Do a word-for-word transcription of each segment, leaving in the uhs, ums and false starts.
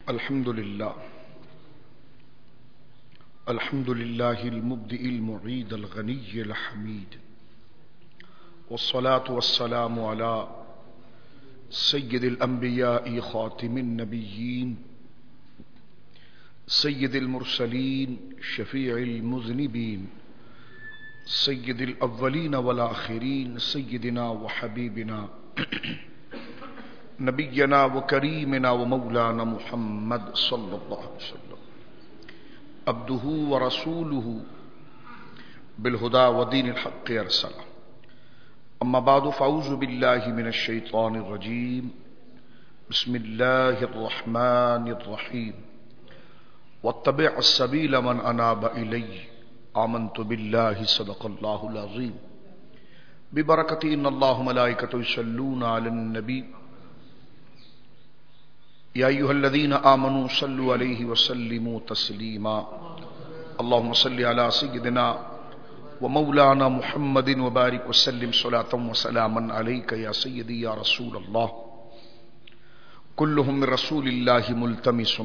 الحمد لله الحمد لله المبدئ المعيد الغني الحميد والصلاة والسلام على سيد الأنبياء خاتم النبيين سيد المرسلين شفيع المذنبين سيد الأولين والآخرين سيدنا وحبيبنا نبينا وكريمنا ومولانا محمد صلى الله عليه وسلم عبده ورسوله بالهدى ودين الحق أرسله. أما بعد فأعوذ بالله من الشيطان الرجيم. بسم الله الرحمن الرحيم. واتبع السبيل من أناب إلي آمنت بالله صدق الله العظيم. ببركة إن الله ملائكته يصلون على النبي يا أيها الذين آمنوا صلوا عليه وسلموا تسليما. اللهم صل على سيدنا ومولانا محمد وبارك وسلم صلاة وسلاما عليك يا سيدي يا رسول الله. كلهم من رسول الله ملتمس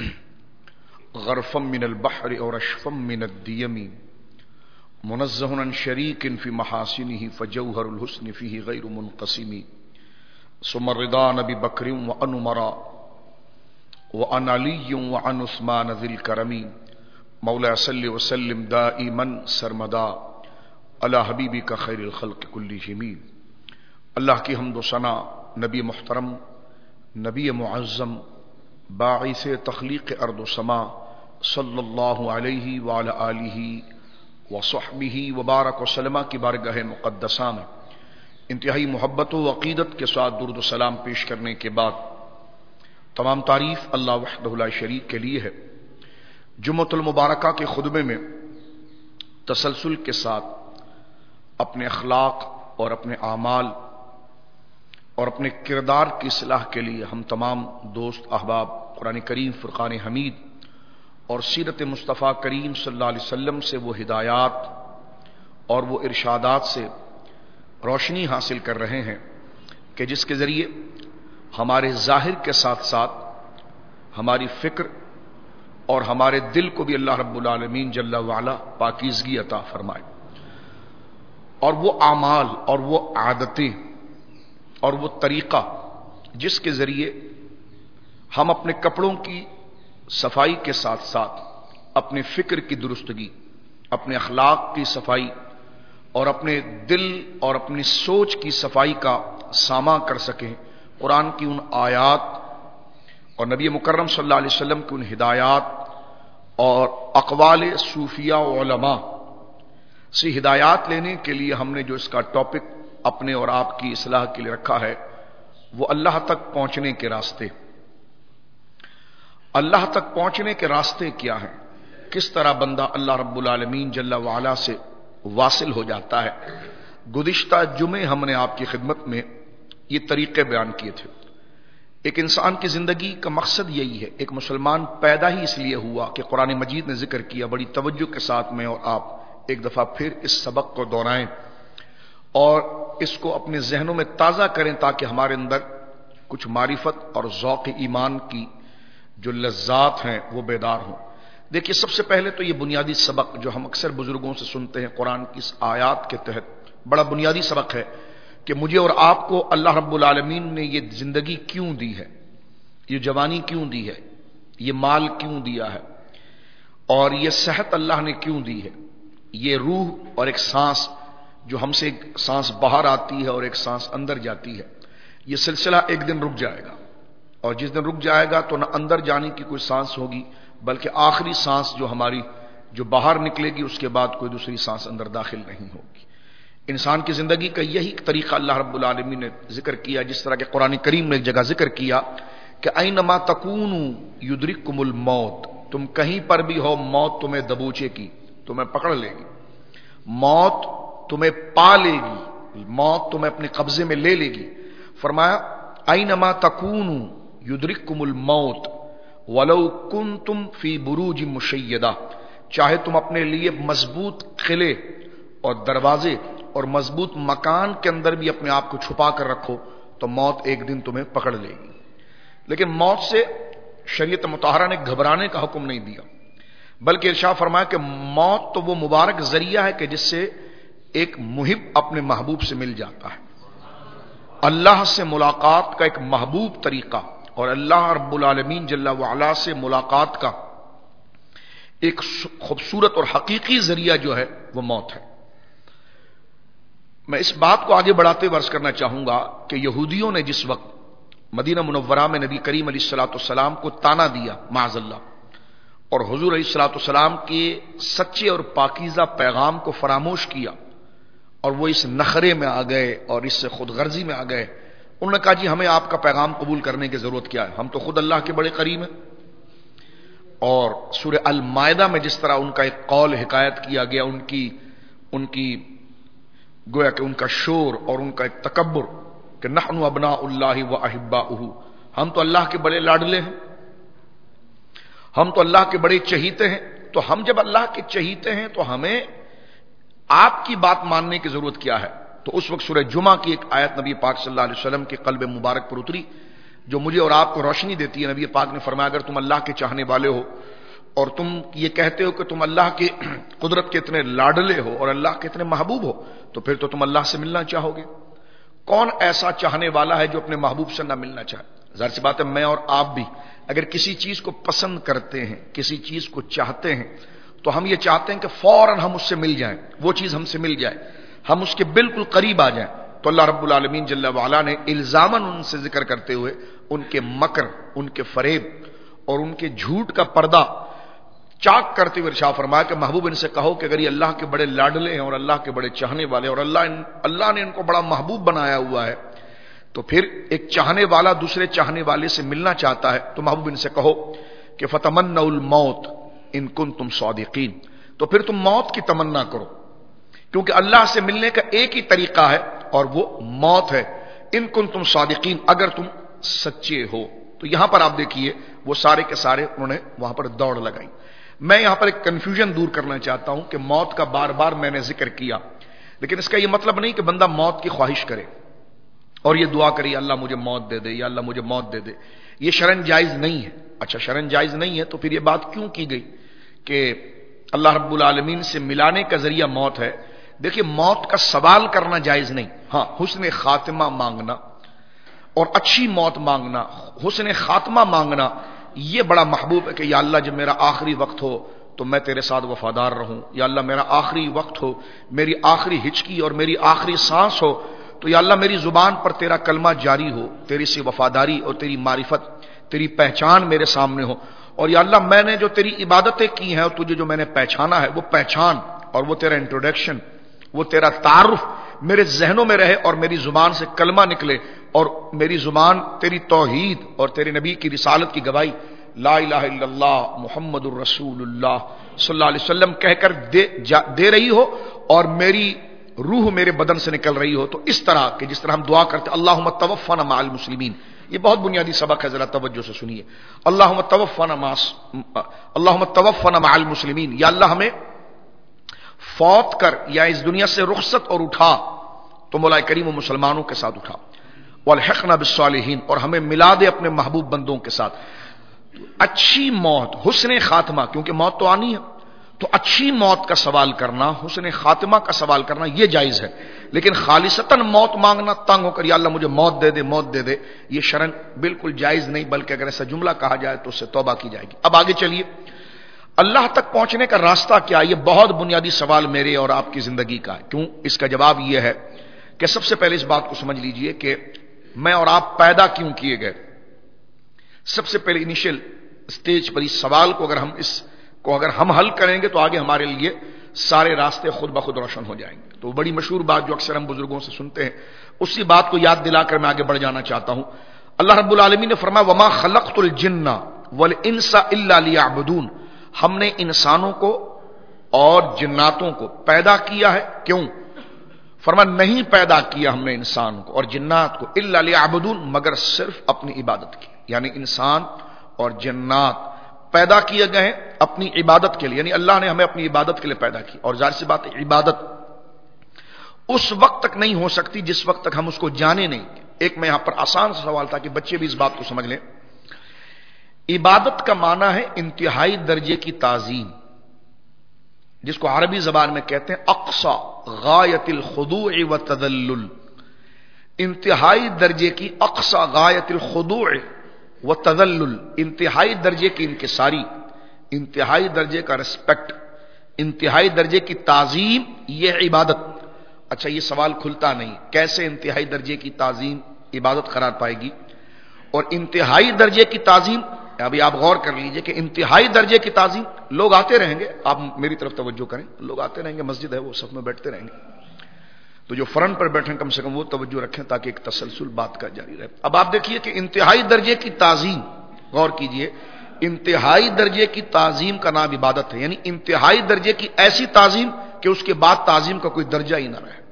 غرفا من البحر أو رشفا من الديم منزه عن شريك في محاسنه فجوهر الحسن فيه غير منقسم. ثم الرضا نبي بكر وعن عمر وعن علي وعن عثمان ذي الكرم. مولا صل وسلم دائما سرمدا على حبیبک خیر الخلق کلہم. اللہ کی حمد و ثنا نبی محترم نبی معظم باعث تخلیق ارض و سما صلی اللہ علیہ وعلی آلہ وصحبہ وبارک وسلم کی بارگاہ مقدسہ میں انتہائی محبت و عقیدت کے ساتھ درود و سلام پیش کرنے کے بعد تمام تعریف اللہ وحدہ لا شریک کے لیے ہے. جمعۃ المبارکہ کے خطبے میں تسلسل کے ساتھ اپنے اخلاق اور اپنے اعمال اور اپنے کردار کی اصلاح کے لیے ہم تمام دوست احباب قرآن کریم فرقان حمید اور سیرت مصطفیٰ کریم صلی اللہ علیہ وسلم سے وہ ہدایات اور وہ ارشادات سے روشنی حاصل کر رہے ہیں کہ جس کے ذریعے ہمارے ظاہر کے ساتھ ساتھ ہماری فکر اور ہمارے دل کو بھی اللہ رب العالمین جل وعلا پاکیزگی عطا فرمائے، اور وہ اعمال اور وہ عادتیں اور وہ طریقہ جس کے ذریعے ہم اپنے کپڑوں کی صفائی کے ساتھ ساتھ اپنے فکر کی درستگی، اپنے اخلاق کی صفائی اور اپنے دل اور اپنی سوچ کی صفائی کا ساماں کر سکیں. قرآن کی ان آیات اور نبی مکرم صلی اللہ علیہ وسلم کی ان ہدایات اور اقوال صوفیہ و علماء سے ہدایات لینے کے لیے ہم نے جو اس کا ٹاپک اپنے اور آپ کی اصلاح کے لیے رکھا ہے وہ اللہ تک پہنچنے کے راستے. اللہ تک پہنچنے کے راستے کیا ہیں؟ کس طرح بندہ اللہ رب العالمین جل وعلا سے واصل ہو جاتا ہے. گزشتہ جمعے ہم نے آپ کی خدمت میں یہ طریقے بیان کیے تھے. ایک انسان کی زندگی کا مقصد یہی ہے. ایک مسلمان پیدا ہی اس لیے ہوا کہ قرآن مجید نے ذکر کیا. بڑی توجہ کے ساتھ میں اور آپ ایک دفعہ پھر اس سبق کو دہرائیں اور اس کو اپنے ذہنوں میں تازہ کریں تاکہ ہمارے اندر کچھ معرفت اور ذوق ایمان کی جو لذات ہیں وہ بیدار ہوں. دیکھیے، سب سے پہلے تو یہ بنیادی سبق جو ہم اکثر بزرگوں سے سنتے ہیں قرآن کی اس آیات کے تحت، بڑا بنیادی سبق ہے کہ مجھے اور آپ کو اللہ رب العالمین نے یہ زندگی کیوں دی ہے، یہ جوانی کیوں دی ہے، یہ مال کیوں دیا ہے، اور یہ صحت اللہ نے کیوں دی ہے. یہ روح اور ایک سانس جو ہم سے ایک سانس باہر آتی ہے اور ایک سانس اندر جاتی ہے، یہ سلسلہ ایک دن رک جائے گا، اور جس دن رک جائے گا تو نہ اندر جانے کی کوئی سانس ہوگی بلکہ آخری سانس جو ہماری جو باہر نکلے گی اس کے بعد کوئی دوسری سانس اندر داخل نہیں ہوگی. انسان کی زندگی کا یہی طریقہ اللہ رب العالمین نے ذکر کیا، جس طرح کہ قرآن کریم نے ایک جگہ ذکر کیا کہ اینما تکونوا یدرککم الموت. تم کہیں پر بھی ہو موت تمہیں دبوچے کی، تمہیں پکڑ لے گی، موت تمہیں پا لے گی، موت تمہیں اپنے قبضے میں لے لے گی. فرمایا اینما تکونوا یدرککم الموت ولو کنتم فی بروج مشیدہ. چاہے تم اپنے لیے مضبوط قلعے اور دروازے اور مضبوط مکان کے اندر بھی اپنے آپ کو چھپا کر رکھو تو موت ایک دن تمہیں پکڑ لے گی. لیکن موت سے شریعت مطہرہ نے گھبرانے کا حکم نہیں دیا، بلکہ ارشاد فرمایا کہ موت تو وہ مبارک ذریعہ ہے کہ جس سے ایک محب اپنے محبوب سے مل جاتا ہے۔ اللہ سے ملاقات کا ایک محبوب طریقہ اور اللہ رب العالمین جل وعلا سے ملاقات کا ایک خوبصورت اور حقیقی ذریعہ جو ہے وہ موت ہے۔ میں اس بات کو آگے بڑھاتے ہوئے عرض کرنا چاہوں گا کہ یہودیوں نے جس وقت مدینہ منورہ میں نبی کریم علیہ الصلوۃ والسلام کو طعنہ دیا معاذ اللہ، اور حضور علیہ الصلوۃ والسلام کے سچے اور پاکیزہ پیغام کو فراموش کیا اور وہ اس نخرے میں آ گئے اور اس سے خود غرضی میں آ گئے، انہوں نے کہا جی ہمیں آپ کا پیغام قبول کرنے کی ضرورت کیا ہے، ہم تو خود اللہ کے بڑے قریب ہیں۔ اور سورہ المائدہ میں جس طرح ان کا ایک قول حکایت کیا گیا، ان کی ان کی گویا کہ ان کا شور اور ان کا ایک تکبر کہ نحن ابناء اللہ و احباؤہ، ہم تو اللہ کے بڑے لاڈلے ہیں، ہم تو اللہ کے بڑے چہیتے ہیں، تو ہم جب اللہ کے چہیتے ہیں تو ہمیں آپ کی بات ماننے کی ضرورت کیا ہے؟ تو اس وقت سورہ جمعہ کی ایک آیت نبی پاک صلی اللہ علیہ وسلم کے قلب مبارک پر اتری جو مجھے اور آپ کو روشنی دیتی ہے۔ نبی پاک نے فرمایا اگر تم اللہ کے چاہنے والے ہو اور تم یہ کہتے ہو کہ تم اللہ کی قدرت کے اتنے لاڈلے ہو اور اللہ کے اتنے محبوب ہو تو پھر تو تم اللہ سے ملنا چاہو گے۔ کون ایسا چاہنے والا ہے جو اپنے محبوب سے نہ ملنا چاہے؟ ظاہر سی بات ہے میں اور آپ بھی اگر کسی چیز کو پسند کرتے ہیں، کسی چیز کو چاہتے ہیں تو ہم یہ چاہتے ہیں کہ فوراً ہم اس سے مل جائیں، وہ چیز ہم سے مل جائے، ہم اس کے بالکل قریب آ جائیں۔ تو اللہ رب العالمین جل وعلا نے الزاماً ان سے ذکر کرتے ہوئے ان کے مکر، ان کے فریب اور ان کے جھوٹ کا پردہ چاک کرتے ہوئے ارشاد فرمایا کہ محبوب ان سے کہو کہ اگر یہ اللہ کے بڑے لاڈلے ہیں اور اللہ کے بڑے چاہنے والے اور اللہ ان اللہ نے ان کو بڑا محبوب بنایا ہوا ہے، تو پھر ایک چاہنے والا دوسرے چاہنے والے سے ملنا چاہتا ہے تو محبوب ان سے کہو کہ فتمنوا الموت ان کنتم صادقین، تو پھر تم موت کی تمنا کرو، کیونکہ اللہ سے ملنے کا ایک ہی طریقہ ہے اور وہ موت ہے، ان کنتم صادقین، اگر تم سچے ہو۔ تو یہاں پر آپ دیکھیے وہ سارے کے سارے انہوں نے وہاں پر دوڑ لگائی۔ میں یہاں پر ایک کنفیوژن دور کرنا چاہتا ہوں کہ موت کا بار بار میں نے ذکر کیا، لیکن اس کا یہ مطلب نہیں کہ بندہ موت کی خواہش کرے اور یہ دعا کرے یا اللہ مجھے موت دے دے یا اللہ مجھے موت دے دے، یہ شرعاً جائز نہیں ہے۔ اچھا شرعاً جائز نہیں ہے تو پھر یہ بات کیوں کی گئی کہ اللہ رب العالمین سے ملانے کا ذریعہ موت ہے؟ دیکھیے موت کا سوال کرنا جائز نہیں، ہاں حسن خاتمہ مانگنا اور اچھی موت مانگنا، حسن خاتمہ مانگنا یہ بڑا محبوب ہے کہ یا اللہ جب میرا آخری وقت ہو تو میں تیرے ساتھ وفادار رہوں، یا اللہ میرا آخری وقت ہو، میری آخری ہچکی اور میری آخری سانس ہو تو یا اللہ میری زبان پر تیرا کلمہ جاری ہو، تیری سی وفاداری اور تیری معرفت، تیری پہچان میرے سامنے ہو، اور یا اللہ میں نے جو تیری عبادتیں کی ہیں اور تجھے جو میں نے پہچانا ہے وہ پہچان اور وہ تیرا انٹروڈکشن، وہ تیرا تعارف میرے ذہنوں میں رہے اور میری زبان سے کلمہ نکلے اور میری زبان تیری توحید اور تیرے نبی کی رسالت کی گواہی لا الہ الا اللہ محمد الرسول اللہ صلی اللہ علیہ وسلم کہہ کر دے, دے رہی ہو اور میری روح میرے بدن سے نکل رہی ہو۔ تو اس طرح کہ جس طرح ہم دعا کرتے اللہم توفنا مع المسلمین، یہ بہت بنیادی سبق ہے، ذرا توجہ سے سنیے، اللہم توفنا مع اللہم توفنا مع المسلمین، یا اللہ ہمیں فوت کر یا اس دنیا سے رخصت اور اٹھا تو مولا کریم و مسلمانوں کے ساتھ اٹھا، والحقنا بالصالحین، اور ہمیں ملا دے اپنے محبوب بندوں کے ساتھ۔ اچھی موت، حسن خاتمہ، کیونکہ موت تو آنی ہے، تو اچھی موت کا سوال کرنا، حسن خاتمہ کا سوال کرنا یہ جائز ہے، لیکن خالصتاً موت مانگنا تنگ ہو کر یا اللہ مجھے موت دے دے موت دے دے یہ شرعاً بالکل جائز نہیں، بلکہ اگر ایسا جملہ کہا جائے تو اس سے توبہ کی جائے گی۔ اب آگے چلیے، اللہ تک پہنچنے کا راستہ کیا؟ یہ بہت بنیادی سوال میرے اور آپ کی زندگی کا ہے۔ کیوں؟ اس کا جواب یہ ہے کہ سب سے پہلے اس بات کو سمجھ لیجئے کہ میں اور آپ پیدا کیوں کیے گئے۔ سب سے پہلے انیشل سٹیج پر اس سوال کو اگر ہم اس کو اگر ہم حل کریں گے تو آگے ہمارے لیے سارے راستے خود بخود روشن ہو جائیں گے۔ تو بڑی مشہور بات جو اکثر ہم بزرگوں سے سنتے ہیں، اسی بات کو یاد دلا کر میں آگے بڑھ جانا چاہتا ہوں۔ اللہ رب العالمین نے فرمایا وما خلقت الجن والانس الا لیعبدون، ہم نے انسانوں کو اور جناتوں کو پیدا کیا ہے، کیوں؟ فرمایا نہیں پیدا کیا ہم نے انسان کو اور جنات کو الا لیعبدون، مگر صرف اپنی عبادت کی، یعنی انسان اور جنات پیدا کیے گئے ہیں اپنی عبادت کے لیے، یعنی اللہ نے ہمیں اپنی عبادت کے لیے پیدا کی۔ اور ظاہر سی بات ہے عبادت اس وقت تک نہیں ہو سکتی جس وقت تک ہم اس کو جانے نہیں۔ ایک میں یہاں پر آسان سا سوال تھا کہ بچے بھی اس بات کو سمجھ لیں عبادت کا معنی ہے انتہائی درجے کی تعظیم، جس کو عربی زبان میں کہتے ہیں اقصی غایت الخضوع والتذلل، انتہائی درجے کی اقصی غایت الخضوع والتذلل، انتہائی درجے کی انکساری، انتہائی درجے کا ریسپیکٹ، انتہائی درجے کی تعظیم، یہ عبادت۔ اچھا یہ سوال کھلتا نہیں، کیسے انتہائی درجے کی تعظیم عبادت قرار پائے گی؟ اور انتہائی درجے کی تعظیم، ابھی آپ غور کر لیجئے کہ انتہائی درجے کی تعظیم، لوگ آتے رہیں گے، آپ میری طرف توجہ کریں، لوگ آتے رہیں گے، مسجد ہے وہ صف میں بیٹھتے رہیں گے، تو جو فرنٹ پر بیٹھیں کم سے کم وہ توجہ رکھیں تاکہ ایک تسلسل بات کا جاری رہے۔ اب آپ دیکھیے کہ انتہائی درجے کی تعظیم، غور کیجئے، انتہائی درجے کی تعظیم کا نام عبادت ہے، یعنی انتہائی درجے کی ایسی تعظیم کہ اس کے بعد تعظیم کا کوئی درجہ ہی نہ رہے۔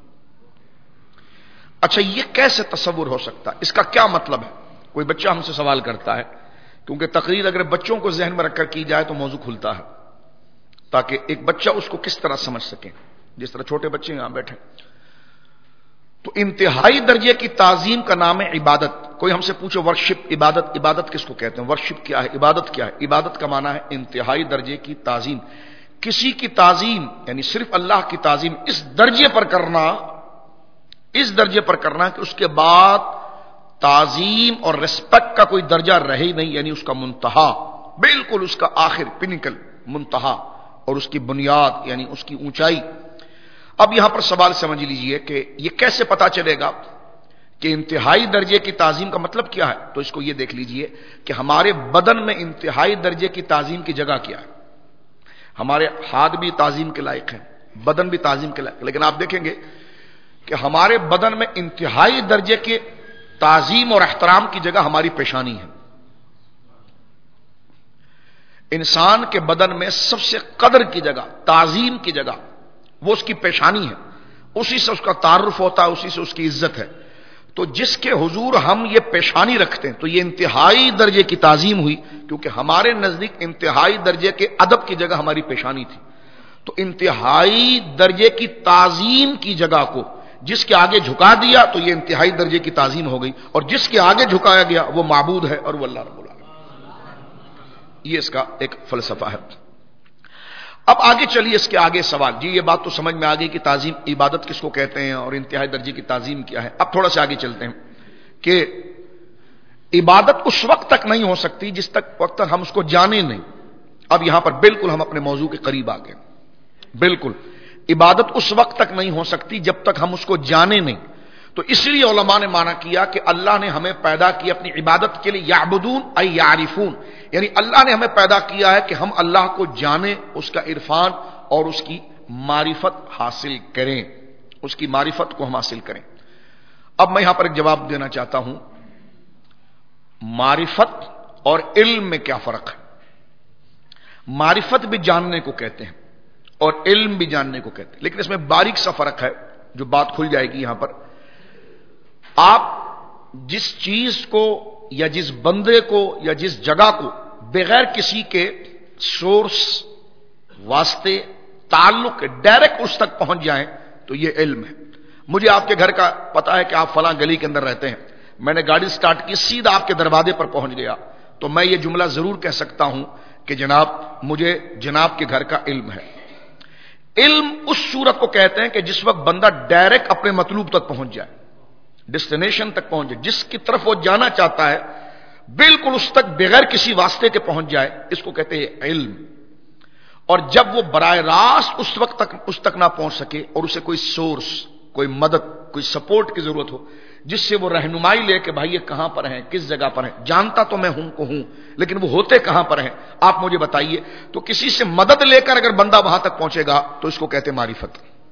اچھا یہ کیسے تصور ہو سکتا ہے؟ اس کا کیا مطلب ہے؟ کوئی بچہ ہم سے سوال کرتا ہے، کیونکہ تقریر اگر بچوں کو ذہن میں رکھ کر کی جائے تو موضوع کھلتا ہے، تاکہ ایک بچہ اس کو کس طرح سمجھ سکے، جس طرح چھوٹے بچے یہاں بیٹھے۔ تو انتہائی درجے کی تعظیم کا نام ہے عبادت۔ کوئی ہم سے پوچھے ورشپ، عبادت، عبادت کس کو کہتے ہیں؟ ورشپ کیا ہے؟ عبادت کیا ہے؟ عبادت کا معنی ہے انتہائی درجے کی تعظیم، کسی کی تعظیم یعنی صرف اللہ کی تعظیم اس درجے پر کرنا، اس درجے پر کرنا کہ اس کے بعد تعظیم اور ریسپیکٹ کا کوئی درجہ رہے نہیں، یعنی اس کا منتہا، بالکل اس کا آخر، پنیکل، منتہا، اور اس کی بنیاد یعنی اس کی اونچائی۔ اب یہاں پر سوال سمجھ لیجئے کہ یہ کیسے پتا چلے گا کہ انتہائی درجے کی تعظیم کا مطلب کیا ہے؟ تو اس کو یہ دیکھ لیجئے کہ ہمارے بدن میں انتہائی درجے کی تعظیم کی جگہ کیا ہے۔ ہمارے ہاتھ بھی تعظیم کے لائق ہیں، بدن بھی تعظیم کے لائق، لیکن آپ دیکھیں گے کہ ہمارے بدن میں انتہائی درجے کے تعظیم اور احترام کی جگہ ہماری پیشانی ہے۔ انسان کے بدن میں سب سے قدر کی جگہ، تعظیم کی جگہ، وہ اس کی پیشانی ہے، اسی سے اس کا تعارف ہوتا ہے، اسی سے اس کی عزت ہے۔ تو جس کے حضور ہم یہ پیشانی رکھتے ہیں تو یہ انتہائی درجے کی تعظیم ہوئی، کیونکہ ہمارے نزدیک انتہائی درجے کے ادب کی جگہ ہماری پیشانی تھی۔ تو انتہائی درجے کی تعظیم کی جگہ کو جس کے آگے جھکا دیا تو یہ انتہائی درجے کی تعظیم ہو گئی، اور جس کے آگے جھکایا گیا وہ معبود ہے اور وہ اللہ رب العالمین۔ یہ اس کا ایک فلسفہ ہے۔ اب آگے چلیے، اس کے آگے سوال، جی یہ بات تو سمجھ میں آ گئی کہ تعظیم، عبادت کس کو کہتے ہیں اور انتہائی درجے کی تعظیم کیا ہے۔ اب تھوڑا سا آگے چلتے ہیں کہ عبادت اس وقت تک نہیں ہو سکتی جس تک وقت تک ہم اس کو جانے نہیں۔ اب یہاں پر بالکل ہم اپنے موضوع کے قریب آ گئے، بالکل عبادت اس وقت تک نہیں ہو سکتی جب تک ہم اس کو جانے نہیں۔ تو اس لیے علماء نے مانا کیا کہ اللہ نے ہمیں پیدا کیا اپنی عبادت کے لیے، یعبدون ای یعرفون، یعنی اللہ نے ہمیں پیدا کیا ہے کہ ہم اللہ کو جانیں، اس کا عرفان اور اس کی معرفت حاصل کریں، اس کی معرفت کو ہم حاصل کریں۔ اب میں یہاں پر ایک جواب دینا چاہتا ہوں، معرفت اور علم میں کیا فرق ہے؟ معرفت بھی جاننے کو کہتے ہیں اور علم بھی جاننے کو کہتے ہیں، لیکن اس میں باریک سا فرق ہے جو بات کھل جائے گی یہاں پر۔ آپ جس چیز کو یا جس بندے کو یا جس جگہ کو بغیر کسی کے سورس، واسطے، تعلق کے ڈائریکٹ اس تک پہنچ جائیں تو یہ علم ہے۔ مجھے آپ کے گھر کا پتا ہے کہ آپ فلاں گلی کے اندر رہتے ہیں، میں نے گاڑی سٹارٹ کی، سیدھا آپ کے دروازے پر پہنچ گیا، تو میں یہ جملہ ضرور کہہ سکتا ہوں کہ جناب مجھے جناب کے گھر کا علم ہے۔ علم اس صورت کو کہتے ہیں کہ جس وقت بندہ ڈائریکٹ اپنے مطلوب تک پہنچ جائے، ڈیسٹینیشن تک پہنچ جائے، جس کی طرف وہ جانا چاہتا ہے بالکل اس تک بغیر کسی واسطے کے پہنچ جائے، اس کو کہتے ہیں علم۔ اور جب وہ براہ راست اس وقت تک اس تک نہ پہنچ سکے اور اسے کوئی سورس، کوئی مدد، کوئی سپورٹ کی ضرورت ہو جس سے وہ رہنمائی لے کہ بھائی یہ کہاں پر ہیں، کس جگہ پر ہیں، جانتا تو میں ہوں کو ہوں لیکن وہ ہوتے کہاں پر ہیں آپ مجھے بتائیے، تو کسی سے مدد لے کر اگر بندہ وہاں تک پہنچے گا تو اس کو کہتے ہیں معرفت۔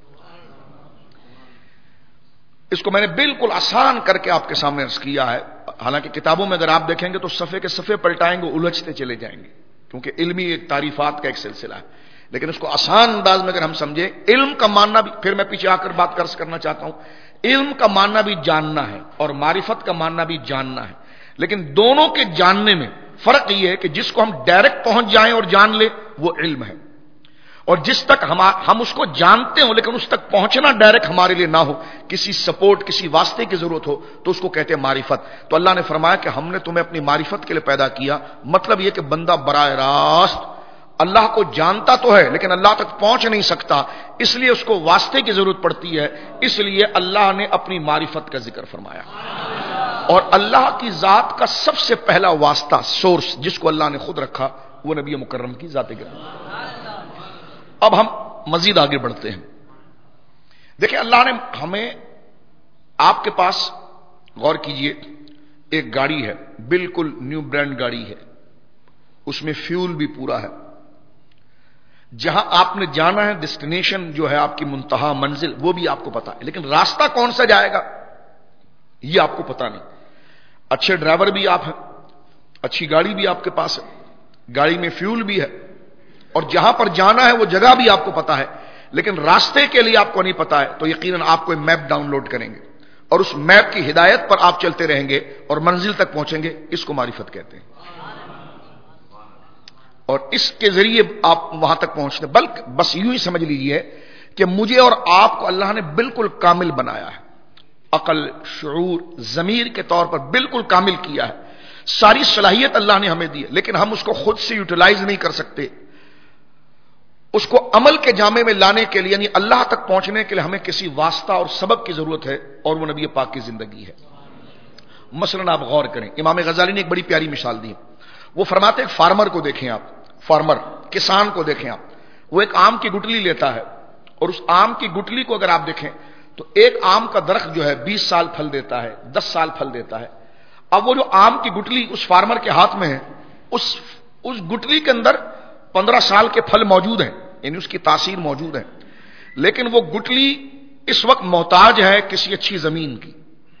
اس کو میں نے بالکل آسان کر کے آپ کے سامنے عرض کیا ہے، حالانکہ کتابوں میں اگر آپ دیکھیں گے تو صفحے کے صفحے پلٹائیں گے، الجھتے چلے جائیں گے، کیونکہ علمی ایک تعریفات کا ایک سلسلہ ہے، لیکن اس کو آسان انداز میں اگر ہم سمجھیں، علم کا ماننا بھی، پھر میں پیچھے آ کر بات کرس کرنا چاہتا ہوں، علم کا ماننا بھی جاننا ہے اور معرفت کا ماننا بھی جاننا ہے، لیکن دونوں کے جاننے میں فرق یہ ہے کہ جس کو ہم ڈائریکٹ پہنچ جائیں اور جان لیں وہ علم ہے، اور جس تک ہم ہم اس کو جانتے ہوں لیکن اس تک پہنچنا ڈائریکٹ ہمارے لیے نہ ہو، کسی سپورٹ کسی واسطے کی ضرورت ہو، تو اس کو کہتے ہیں معرفت۔ تو اللہ نے فرمایا کہ ہم نے تمہیں اپنی معرفت کے لیے پیدا کیا، مطلب یہ کہ بندہ براہ راست اللہ کو جانتا تو ہے لیکن اللہ تک پہنچ نہیں سکتا، اس لیے اس کو واسطے کی ضرورت پڑتی ہے، اس لیے اللہ نے اپنی معرفت کا ذکر فرمایا۔ اور اللہ کی ذات کا سب سے پہلا واسطہ، سورس، جس کو اللہ نے خود رکھا، وہ نبی مکرم کی ذات گرامی۔ اب ہم مزید آگے بڑھتے ہیں۔ دیکھیں اللہ نے ہمیں، آپ کے پاس غور کیجئے، ایک گاڑی ہے، بالکل نیو برانڈ گاڑی ہے، اس میں فیول بھی پورا ہے، جہاں آپ نے جانا ہے، ڈیسٹینیشن جو ہے آپ کی منتہا منزل، وہ بھی آپ کو پتا ہے، لیکن راستہ کون سا جائے گا یہ آپ کو پتا نہیں۔ اچھے ڈرائیور بھی آپ ہیں، اچھی گاڑی بھی آپ کے پاس ہے، گاڑی میں فیول بھی ہے، اور جہاں پر جانا ہے وہ جگہ بھی آپ کو پتا ہے، لیکن راستے کے لیے آپ کو نہیں پتا ہے، تو یقیناً آپ کوئی میپ ڈاؤن لوڈ کریں گے اور اس میپ کی ہدایت پر آپ چلتے رہیں گے اور منزل تک پہنچیں گے۔ اس کو معرفت کہتے ہیں، اور اس کے ذریعے آپ وہاں تک پہنچتے، بلکہ بس یوں ہی سمجھ لیجئے کہ مجھے اور آپ کو اللہ نے بالکل کامل بنایا ہے، عقل، شعور، ضمیر کے طور پر بالکل کامل کیا ہے، ساری صلاحیت اللہ نے ہمیں دی ہے، لیکن ہم اس کو خود سے یوٹیلائز نہیں کر سکتے۔ اس کو عمل کے جامے میں لانے کے لیے، یعنی اللہ تک پہنچنے کے لیے ہمیں کسی واسطہ اور سبب کی ضرورت ہے، اور وہ نبی پاک کی زندگی ہے۔ مثلا آپ غور کریں، امام غزالی نے ایک بڑی پیاری مثال دی، وہ فرماتے ہیں ایک فارمر کو دیکھیں آپ، فارمر کسان کو دیکھیں آپ، وہ ایک آم کی گٹلی لیتا ہے، اور اس آم کی گٹلی کو اگر آپ دیکھیں تو ایک آم کا درخت جو ہے بیس سال پھل دیتا ہے، دس سال پھل دیتا ہے۔ اب وہ جو آم کی گٹلی اس فارمر کے ہاتھ میں ہے، اس اس گٹلی کے اندر پندرہ سال کے پھل موجود ہیں، یعنی اس کی تاثیر موجود ہے، لیکن وہ گٹلی اس وقت محتاج ہے کسی اچھی زمین کی،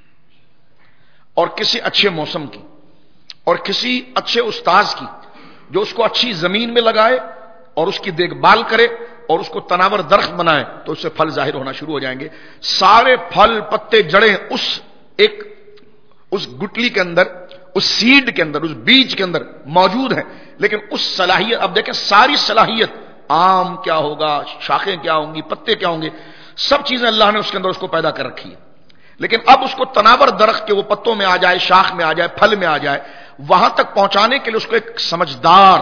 اور کسی اچھے موسم کی، اور کسی اچھے استاذ کی، جو اس کو اچھی زمین میں لگائے اور اس کی دیکھ بھال کرے اور اس کو تناور درخت بنائے، تو اس سے پھل ظاہر ہونا شروع ہو جائیں گے۔ سارے پھل، پتے، جڑیں اس ایک اس گٹلی کے اندر، اس سیڈ کے اندر، اس بیج کے اندر موجود ہیں، لیکن اس صلاحیت، اب دیکھیں ساری صلاحیت، آم کیا ہوگا، شاخیں کیا ہوں گی، پتے کیا ہوں گے، سب چیزیں اللہ نے اس کے اندر اس کو پیدا کر رکھی ہے، لیکن اب اس کو تناور درخت کے وہ پتوں میں آ جائے، شاخ میں آ جائے، پھل میں آ جائے، وہاں تک پہنچانے کے لیے اس کو ایک سمجھدار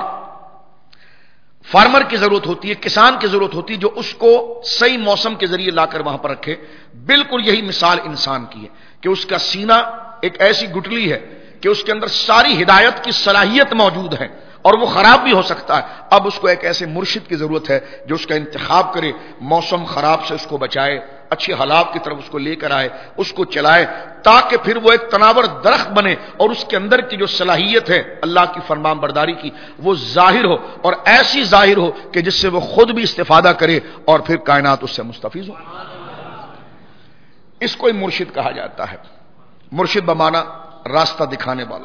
فارمر کی ضرورت ہوتی ہے، کسان کی ضرورت ہوتی ہے، جو اس کو صحیح موسم کے ذریعے لا کر وہاں پر رکھے۔ بالکل یہی مثال انسان کی ہے کہ اس کا سینہ ایک ایسی گٹلی ہے کہ اس کے اندر ساری ہدایت کی صلاحیت موجود ہے، اور وہ خراب بھی ہو سکتا ہے۔ اب اس کو ایک ایسے مرشد کی ضرورت ہے جو اس کا انتخاب کرے، موسم خراب سے اس کو بچائے، اچھے حالات کی طرف اس کو لے کر آئے، اس کو چلائے، تاکہ پھر وہ ایک تناور درخت بنے، اور اس کے اندر کی جو صلاحیت ہے اللہ کی فرمان برداری کی، وہ ظاہر ہو، اور ایسی ظاہر ہو کہ جس سے وہ خود بھی استفادہ کرے اور پھر کائنات اس سے مستفیض ہو۔ اس کو ہی مرشد کہا جاتا ہے۔ مرشد بمانا راستہ دکھانے والا،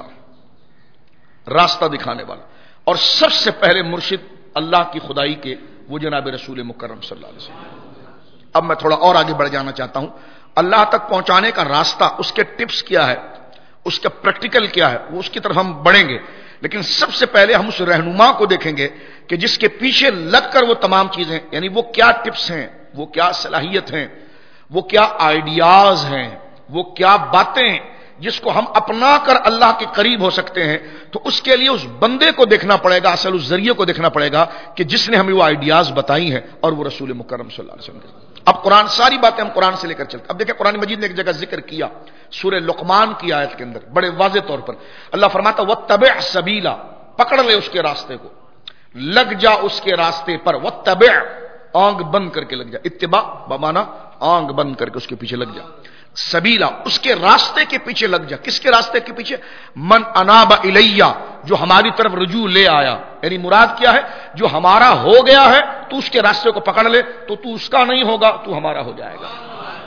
راستہ دکھانے والا، اور سب سے پہلے مرشد اللہ کی خدائی کے وہ جناب رسول مکرم صلی اللہ علیہ وسلم۔ اب میں تھوڑا اور آگے بڑھ جانا چاہتا ہوں، اللہ تک پہنچانے کا راستہ، اس کے ٹپس کیا ہے، اس کا پریکٹیکل کیا ہے، وہ اس کی طرف ہم بڑھیں گے، لیکن سب سے پہلے ہم اس رہنما کو دیکھیں گے کہ جس کے پیچھے لگ کر وہ تمام چیزیں، یعنی وہ کیا ٹپس ہیں، وہ کیا صلاحیت ہیں، وہ کیا آئیڈیاز ہیں، وہ کیا باتیں جس کو ہم اپنا کر اللہ کے قریب ہو سکتے ہیں۔ تو اس کے لیے اس بندے کو دیکھنا پڑے گا، اصل اس ذریعے کو دیکھنا پڑے گا کہ جس نے ہمیں وہ آئیڈیاز بتائی ہیں، اور وہ رسول مکرم صلی اللہ علیہ وسلم کے۔ اب قرآن، ساری باتیں ہم قرآن سے لے کر چلتے۔ اب دیکھیں قرآن مجید نے ایک جگہ ذکر کیا، سورہ لقمان کی آیت کے اندر بڑے واضح طور پر اللہ فرماتا واتبع سبیلا، پکڑ لے اس کے راستے کو، لگ جا اس کے راستے پر، واتبع، آنکھ بند کر کے لگ جا، اتباع بمانا آنکھ بند کر کے اس کے پیچھے لگ جا، سبیلا اس کے راستے کے پیچھے لگ جا۔ کس کے راستے کے پیچھے؟ من اناب الیہ، جو ہماری طرف رجوع لے آیا، یعنی مراد کیا ہے، جو ہمارا ہو گیا ہے تو اس کے راستے کو پکڑ لے، تو تو اس کا نہیں ہوگا، تو ہمارا ہو جائے گا۔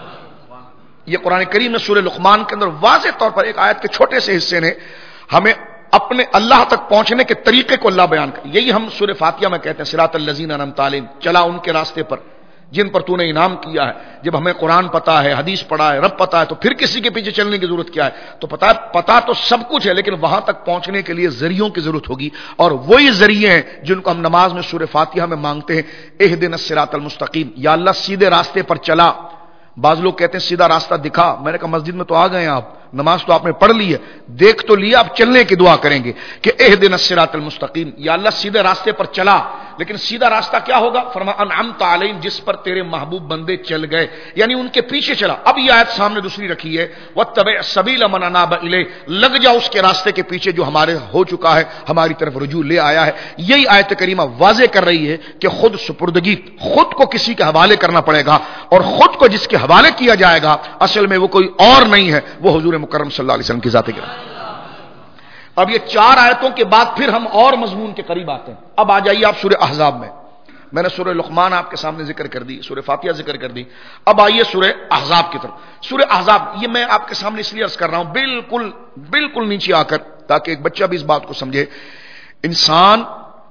یہ قرآن کریم میں سورہ لقمان کے اندر واضح طور پر ایک آیت کے چھوٹے سے حصے نے ہمیں اپنے اللہ تک پہنچنے کے طریقے کو اللہ بیان کر، یہی ہم سورہ فاتحہ میں کہتے ہیں صراط الذین انعمت علیہم، چلا ان کے راستے پر، جن پر تو نے انعام کیا ہے. جب ہمیں قرآن پتا ہے، حدیث پڑھا ہے، رب پتا ہے، تو پھر کسی کے پیچھے چلنے کی ضرورت کیا ہے؟ تو پتا پتا تو سب کچھ ہے، لیکن وہاں تک پہنچنے کے لیے ذریعوں کی ضرورت ہوگی، اور وہی ذریعے ہیں جن کو ہم نماز میں سورہ فاتحہ میں مانگتے ہیں، اہدنا الصراط المستقیم، یا اللہ سیدھے راستے پر چلا. بعض لوگ کہتے ہیں سیدھا راستہ دکھا. میں نے کہا مسجد میں تو آ گئے ہیں آپ، نماز تو آپ نے پڑھ لی ہے، دیکھ تو لیا، اب چلنے کی دعا کریں گے کہ اہدنا الصراط المستقیم، یا اللہ سیدھے راستے پر چلا. لیکن سیدھا راستہ کیا ہوگا؟ فرمایا انعمت علیہم، جس پر تیرے محبوب بندے چل گئے، یعنی ان کے پیچھے چلا. اب یہ آیت سامنے دوسری رکھی ہے، واتبع سبیل من اناب الیہ، لگ جا اس کے راستے کے پیچھے جو ہمارے ہو چکا ہے، ہماری طرف رجوع لے آیا ہے. یہی آیت کریمہ واضح کر رہی ہے کہ خود سپردگی، خود کو کسی کے حوالے کرنا پڑے گا، اور خود کو جس کے حوالے کیا جائے گا اصل میں وہ کوئی اور نہیں ہے، وہ حضور مکرم صلی اللہ علیہ وسلم کی ذات گرامی. اب یہ چار آیتوں کے بعد پھر ہم اور مضمون کے قریب آتے ہیں. اب آ جائیے آپ سورہ احزاب میں. میں نے سورہ لقمان آپ کے سامنے ذکر کر دی، سورہ فاتحہ ذکر کر دی. اب آئیے سورہ احزاب کی طرف. سورہ احزاب یہ میں آپ کے سامنے اس لیے عرض کر رہا ہوں بالکل بالکل نیچے آ کر، تاکہ ایک بچہ بھی اس بات کو سمجھے. انسان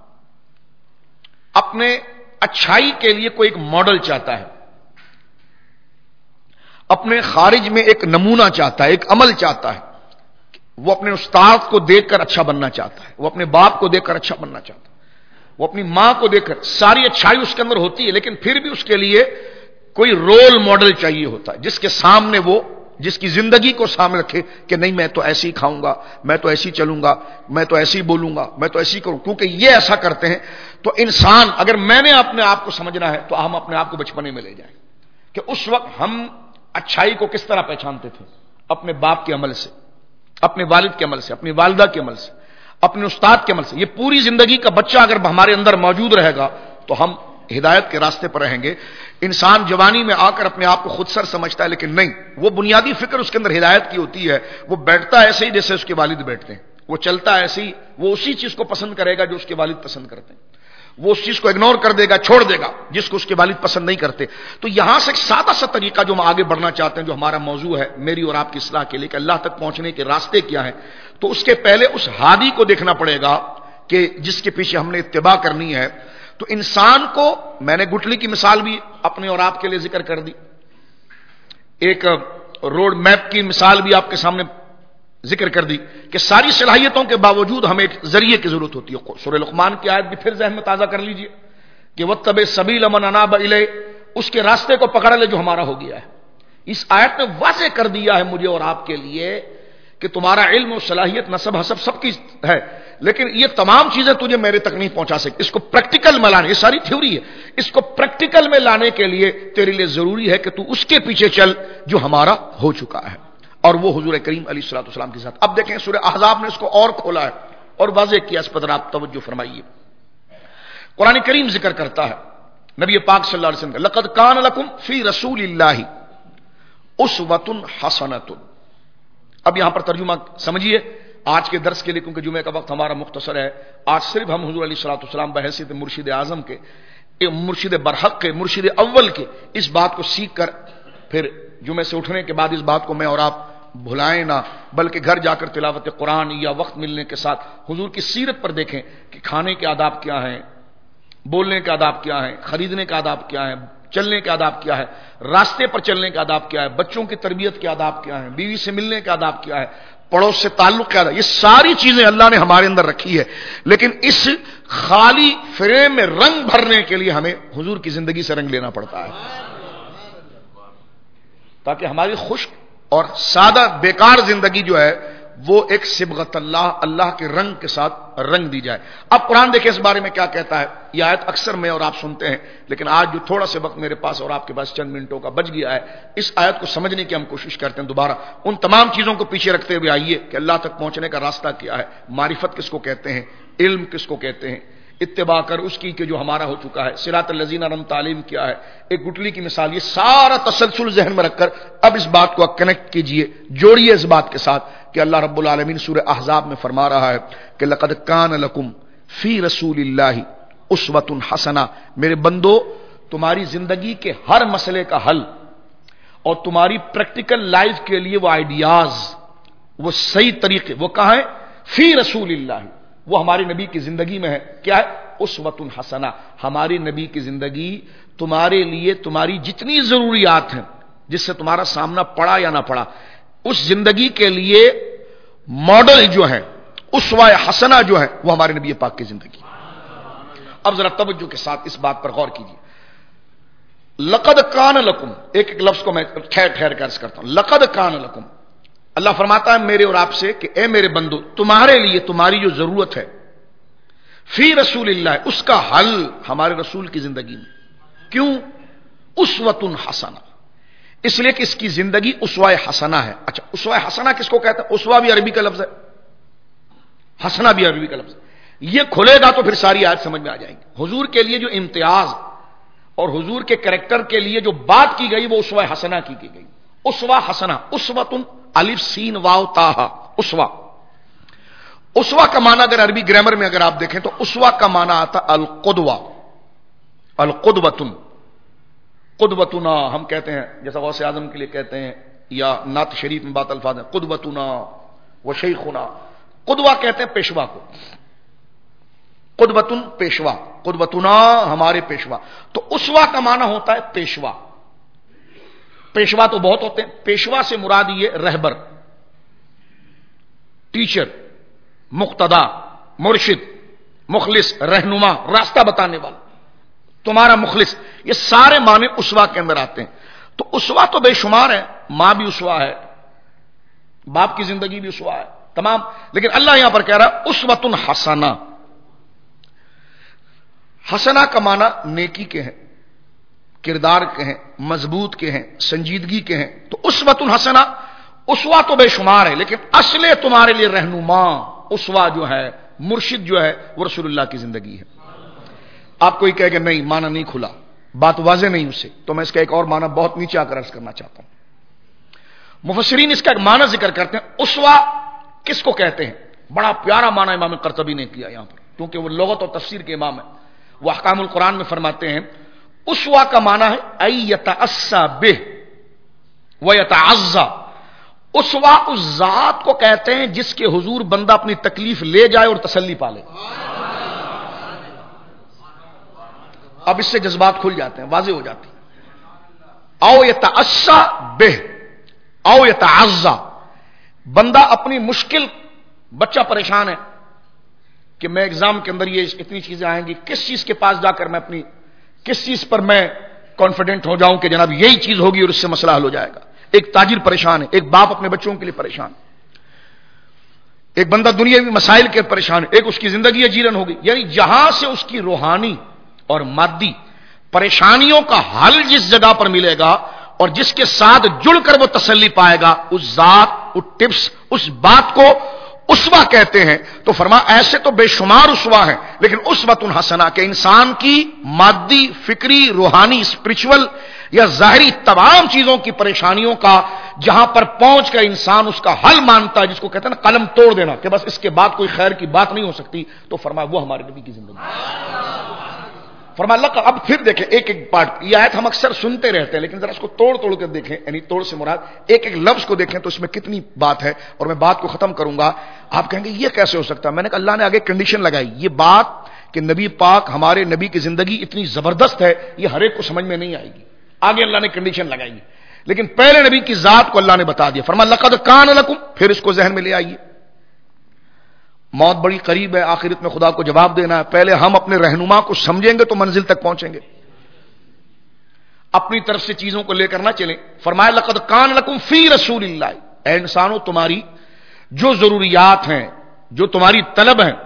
اپنے اچھائی کے لیے کوئی ایک ماڈل چاہتا ہے، اپنے خارج میں ایک نمونہ چاہتا ہے، ایک عمل چاہتا ہے. وہ اپنے استاد کو دیکھ کر اچھا بننا چاہتا ہے، وہ اپنے باپ کو دیکھ کر اچھا بننا چاہتا ہے، وہ اپنی ماں کو دیکھ کر، ساری اچھائی اس کے اندر ہوتی ہے، لیکن پھر بھی اس کے لیے کوئی رول ماڈل چاہیے ہوتا ہے، جس کے سامنے وہ، جس کی زندگی کو سامنے رکھے کہ نہیں میں تو ایسے ہی کھاؤں گا، میں تو ایسے ہی چلوں گا، میں تو ایسے ہی بولوں گا، میں تو ایسے ہی کروں. کیونکہ یہ ایسا کرتے ہیں تو انسان، اگر میں نے اپنے آپ کو سمجھنا ہے تو ہم اپنے آپ کو بچپنے میں لے جائیں کہ اس وقت ہم اچھائی کو کس طرح پہچانتے تھے؟ اپنے باپ کے عمل سے، اپنے والد کے عمل سے، اپنی والدہ کے عمل سے، اپنے استاد کے عمل سے. یہ پوری زندگی کا بچہ اگر ہمارے اندر موجود رہے گا تو ہم ہدایت کے راستے پر رہیں گے. انسان جوانی میں آ کر اپنے آپ کو خود سر سمجھتا ہے، لیکن نہیں، وہ بنیادی فکر اس کے اندر ہدایت کی ہوتی ہے. وہ بیٹھتا ایسے ہی جیسے اس کے والد بیٹھتے ہیں، وہ چلتا ایسے ہی، وہ اسی چیز کو پسند کرے گا جو اس کے والد پسند کرتے ہیں، وہ اس چیز کو اگنور کر دے گا، چھوڑ دے گا جس کو اس کے والد پسند نہیں کرتے. تو یہاں سے ایک سادہ سا طریقہ جو ہم آگے بڑھنا چاہتے ہیں، جو ہمارا موضوع ہے میری اور آپ کی اصلاح کے لیے کہ اللہ تک پہنچنے کے راستے کیا ہیں، تو اس کے پہلے اس ہادی کو دیکھنا پڑے گا کہ جس کے پیچھے ہم نے اتباع کرنی ہے. تو انسان کو، میں نے گٹلی کی مثال بھی اپنے اور آپ کے لیے ذکر کر دی، ایک روڈ میپ کی مثال بھی آپ کے سامنے ذکر کر دی کہ ساری صلاحیتوں کے باوجود ہمیں ایک ذریعے کی ضرورت ہوتی ہے. سورہ لقمان کی آیت بھی پھر ذہن میں تازہ کر لیجئے کہ وَاتَّبِعْ سَبِيلَ مَنْ أَنَابَ إِلَيْهِ، اس کے راستے کو پکڑ لے جو ہمارا ہو گیا ہے. اس آیت نے واضح کر دیا ہے مجھے اور آپ کے لیے کہ تمہارا علم و صلاحیت نسب حسب سب کی ہے، لیکن یہ تمام چیزیں تجھے میرے تک نہیں پہنچا سکتی. اس کو پریکٹیکل میں لانے، یہ ساری تھیوری ہے، اس کو پریکٹیکل میں لانے کے لیے تیرے لیے ضروری ہے کہ تو اس کے پیچھے چل جو ہمارا ہو چکا ہے، اور وہ حضور کریم علیہ الصلوۃ والسلام کے ساتھ. اب دیکھیں سورہ احزاب نے اس کو اور کھولا ہے اور واضح کیا، اس پر آپ توجہ فرمائیے. قرآن کریم ذکر کرتا ہے نبی پاک صلی اللہ علیہ وسلم کا، لقد کان لکم فی رسول اللہ اسوۃ حسنۃ. اب یہاں پر ترجمہ سمجھیے آج کے درس کے لیے، کیونکہ جمعے کا وقت ہمارا مختصر ہے. آج صرف ہم حضور علیہ الصلوۃ والسلام بحیثیت مرشد اعظم کے، مرشد برحق کے، مرشد اول کے، اس بات کو سیکھ کر پھر جمعے سے اٹھنے کے بعد اس بات کو میں اور آپ بھلائیں نہ، بلکہ گھر جا کر تلاوت قرآن یا وقت ملنے کے ساتھ حضور کی سیرت پر دیکھیں کہ کھانے کے آداب کیا ہیں، بولنے کے آداب کیا ہیں، خریدنے کے آداب کیا ہیں، چلنے کے آداب کیا ہے، راستے پر چلنے کے آداب کیا ہے، بچوں کی تربیت کے آداب کیا ہیں، بیوی سے ملنے کے آداب کیا ہے، پڑوس سے تعلق کیا ہے. یہ ساری چیزیں اللہ نے ہمارے اندر رکھی ہے، لیکن اس خالی فریم میں رنگ بھرنے کے لیے ہمیں حضور کی زندگی سے رنگ لینا پڑتا ہے، تاکہ ہماری خشک اور سادہ بیکار زندگی جو ہے وہ ایک صبغت اللہ، اللہ کے رنگ کے ساتھ رنگ دی جائے. اب قرآن دیکھیں اس بارے میں کیا کہتا ہے. یہ آیت اکثر میں اور آپ سنتے ہیں، لیکن آج جو تھوڑا سے وقت میرے پاس اور آپ کے پاس چند منٹوں کا بچ گیا ہے، اس آیت کو سمجھنے کی ہم کوشش کرتے ہیں. دوبارہ ان تمام چیزوں کو پیچھے رکھتے ہوئے آئیے کہ اللہ تک پہنچنے کا راستہ کیا ہے، معرفت کس کو کہتے ہیں، علم کس کو کہتے ہیں، اتباع کر اس کی کہ جو ہمارا ہو چکا ہے، صراط الذین انعمت علیہم کیا ہے، ایک گٹلی کی مثال. یہ سارا تسلسل ذہن میں رکھ کر اب اس بات کو کنیکٹ کیجئے، جوڑیے اس بات کے ساتھ کہ اللہ رب العالمین سورہ احزاب میں فرما رہا ہے کہ لقد کان لکم فی رسول اللہ اسوۃ حسنہ. میرے بندو، تمہاری زندگی کے ہر مسئلے کا حل اور تمہاری پریکٹیکل لائف کے لیے وہ آئیڈیاز، وہ صحیح طریقے، وہ کہاں ہیں؟ فی رسول اللہ، وہ ہمارے نبی کی زندگی میں ہے. کیا ہے؟ اسوۃ حسنہ، ہماری نبی کی زندگی تمہارے لیے تمہاری جتنی ضروریات ہیں، جس سے تمہارا سامنا پڑا یا نہ پڑا، اس زندگی کے لیے ماڈل جو ہے، اسوہ حسنہ جو ہے، وہ ہمارے نبی پاک کی زندگی۔ اب ذرا توجہ کے ساتھ اس بات پر غور کیجیے۔ لقد کان لکم، ایک ایک لفظ کو میں ٹھہر ٹھہر کر عرض کرتا ہوں۔ لقد کان لکم، اللہ فرماتا ہے میرے اور آپ سے کہ اے میرے بندو، تمہارے لیے تمہاری جو ضرورت ہے، فی رسول اللہ، اس کا حل ہمارے رسول کی زندگی میں۔ کیوں؟ اسوۃ حسنہ، اس لیے کہ اس کی زندگی اسوہ حسنہ ہے۔ اچھا، اسوہ حسنہ کس کو کہتا ہے؟ اسوہ بھی عربی کا لفظ ہے، حسنہ بھی عربی کا لفظ ہے۔ یہ کھلے گا تو پھر ساری آیت سمجھ میں آ جائیں گی۔ حضور کے لیے جو امتیاز اور حضور کے کریکٹر کے لیے جو بات کی گئی، وہ اسوہ حسنہ کی کی گئی۔ اسوہ حسنہ، اسوۃ الف سین واو تاہا، اسوہ۔ اسوہ کا معنی اگر عربی گرامر میں اگر آپ دیکھیں تو اسوہ کا معنی آتا القدوہ، القدوۃ، قدوتنا ہم کہتے ہیں، جیسا غوث اعظم کے لیے کہتے ہیں، یا نعت شریف میں بات الفاظ ہیں، قدوتنا و شیخنا۔ قدوہ کہتے ہیں پیشوا کو، قدوتن پیشوا، قدوتنا ہمارے پیشوا۔ تو اسوہ کا معنی ہوتا ہے پیشوا۔ پیشوا تو بہت ہوتے ہیں، پیشوا سے مراد یہ رہبر، ٹیچر، مقتدا، مرشد، مخلص، رہنما، راستہ بتانے والا، تمہارا مخلص، یہ سارے معنی اسوہ کے اندر آتے ہیں۔ تو اسوہ تو بے شمار ہے، ماں بھی اسوہ ہے، باپ کی زندگی بھی اسوہ ہے، تمام۔ لیکن اللہ یہاں پر کہہ رہا ہے اسوۃ حسنہ۔ حسنہ کا معنی نیکی کے ہیں، کردار کے ہیں، مضبوط کے ہیں، سنجیدگی کے ہیں۔ تو اسوۃ حسنہ، اسوہ تو بے شمار ہے، لیکن اصل تمہارے لیے رہنما، اسوہ جو ہے، مرشد جو ہے، وہ رسول اللہ کی زندگی ہے۔ آپ کوئی کہے کہ نہیں، معنی نہیں کھلا، بات واضح نہیں اس سے، تو میں اس کا ایک اور معنی بہت نیچے آ کر عرض کرنا چاہتا ہوں۔ مفسرین اس کا ایک معنی ذکر کرتے ہیں، اسوہ کس کو کہتے ہیں؟ بڑا پیارا معنی امام قرطبی نے کیا یہاں پر، کیونکہ وہ لغت اور تفسیر کے امام ہیں۔ وہ احکام القرآن میں فرماتے ہیں اسوہ کا معنی ہے ای یتأسی بہ ویتعزی۔ اسوہ اس ذات کو کہتے ہیں جس کے حضور بندہ اپنی تکلیف لے جائے اور تسلی پالے۔ اب اس سے جذبات کھل جاتے ہیں، واضح ہو جاتی ہیں۔ او یتأسی بہ او یتعزی، بندہ اپنی مشکل، بچہ پریشان ہے کہ میں ایگزام کے اندر یہ اتنی چیزیں آئیں گی، کس چیز کے پاس جا کر میں اپنی کس چیز پر میں کانفیڈنٹ ہو جاؤں کہ جناب یہی چیز ہوگی اور اس سے مسئلہ حل ہو جائے گا۔ ایک تاجر پریشان ہے، ایک باپ اپنے بچوں کے لیے پریشان، ایک بندہ دنیاوی مسائل کے پریشان ہے، ایک اس کی زندگی اجیرن ہوگی۔ یعنی جہاں سے اس کی روحانی اور مادی پریشانیوں کا حل جس جگہ پر ملے گا اور جس کے ساتھ جڑ کر وہ تسلی پائے گا، اس ذات، اس ٹپس، اس بات کو اسوہ کہتے ہیں۔ تو فرما ایسے تو بے شمار اسوہ ہیں، لیکن اسوۃ حسنہ کہ انسان کی مادی، فکری، روحانی، اسپرچول یا ظاہری تمام چیزوں کی پریشانیوں کا جہاں پر پہنچ کر انسان اس کا حل مانتا ہے، جس کو کہتے ہیں نا قلم توڑ دینا کہ بس اس کے بعد کوئی خیر کی بات نہیں ہو سکتی، تو فرمایا وہ ہمارے نبی کی زندگی۔ فرمایا اللہ کا، اب پھر دیکھیں ایک ایک پارٹ، یہ آیت ہم اکثر سنتے رہتے ہیں لیکن ذرا اس کو توڑ توڑ کر دیکھیں، یعنی توڑ سے مراد ایک ایک لفظ کو دیکھیں تو اس میں کتنی بات ہے، اور میں بات کو ختم کروں گا۔ آپ کہیں گے یہ کیسے ہو سکتا ہے؟ میں نے کہا اللہ نے آگے کنڈیشن لگائی، یہ بات کہ نبی پاک ہمارے نبی کی زندگی اتنی زبردست ہے، یہ ہر ایک کو سمجھ میں نہیں آئے گی، آگے اللہ نے کنڈیشن لگائی ہے، لیکن پہلے نبی کی ذات کو اللہ نے بتا دیا۔ فرمایا لقد کان لکم، پھر اس کو ذہن میں لے آئیے، موت بڑی قریب ہے، آخرت میں خدا کو جواب دینا ہے، پہلے ہم اپنے رہنما کو سمجھیں گے تو منزل تک پہنچیں گے، اپنی طرف سے چیزوں کو لے کر نہ چلیں۔ فرمایا لقد کان لکم فی رسول اللہ، اے انسانوں تمہاری جو ضروریات ہیں، جو تمہاری طلب ہیں،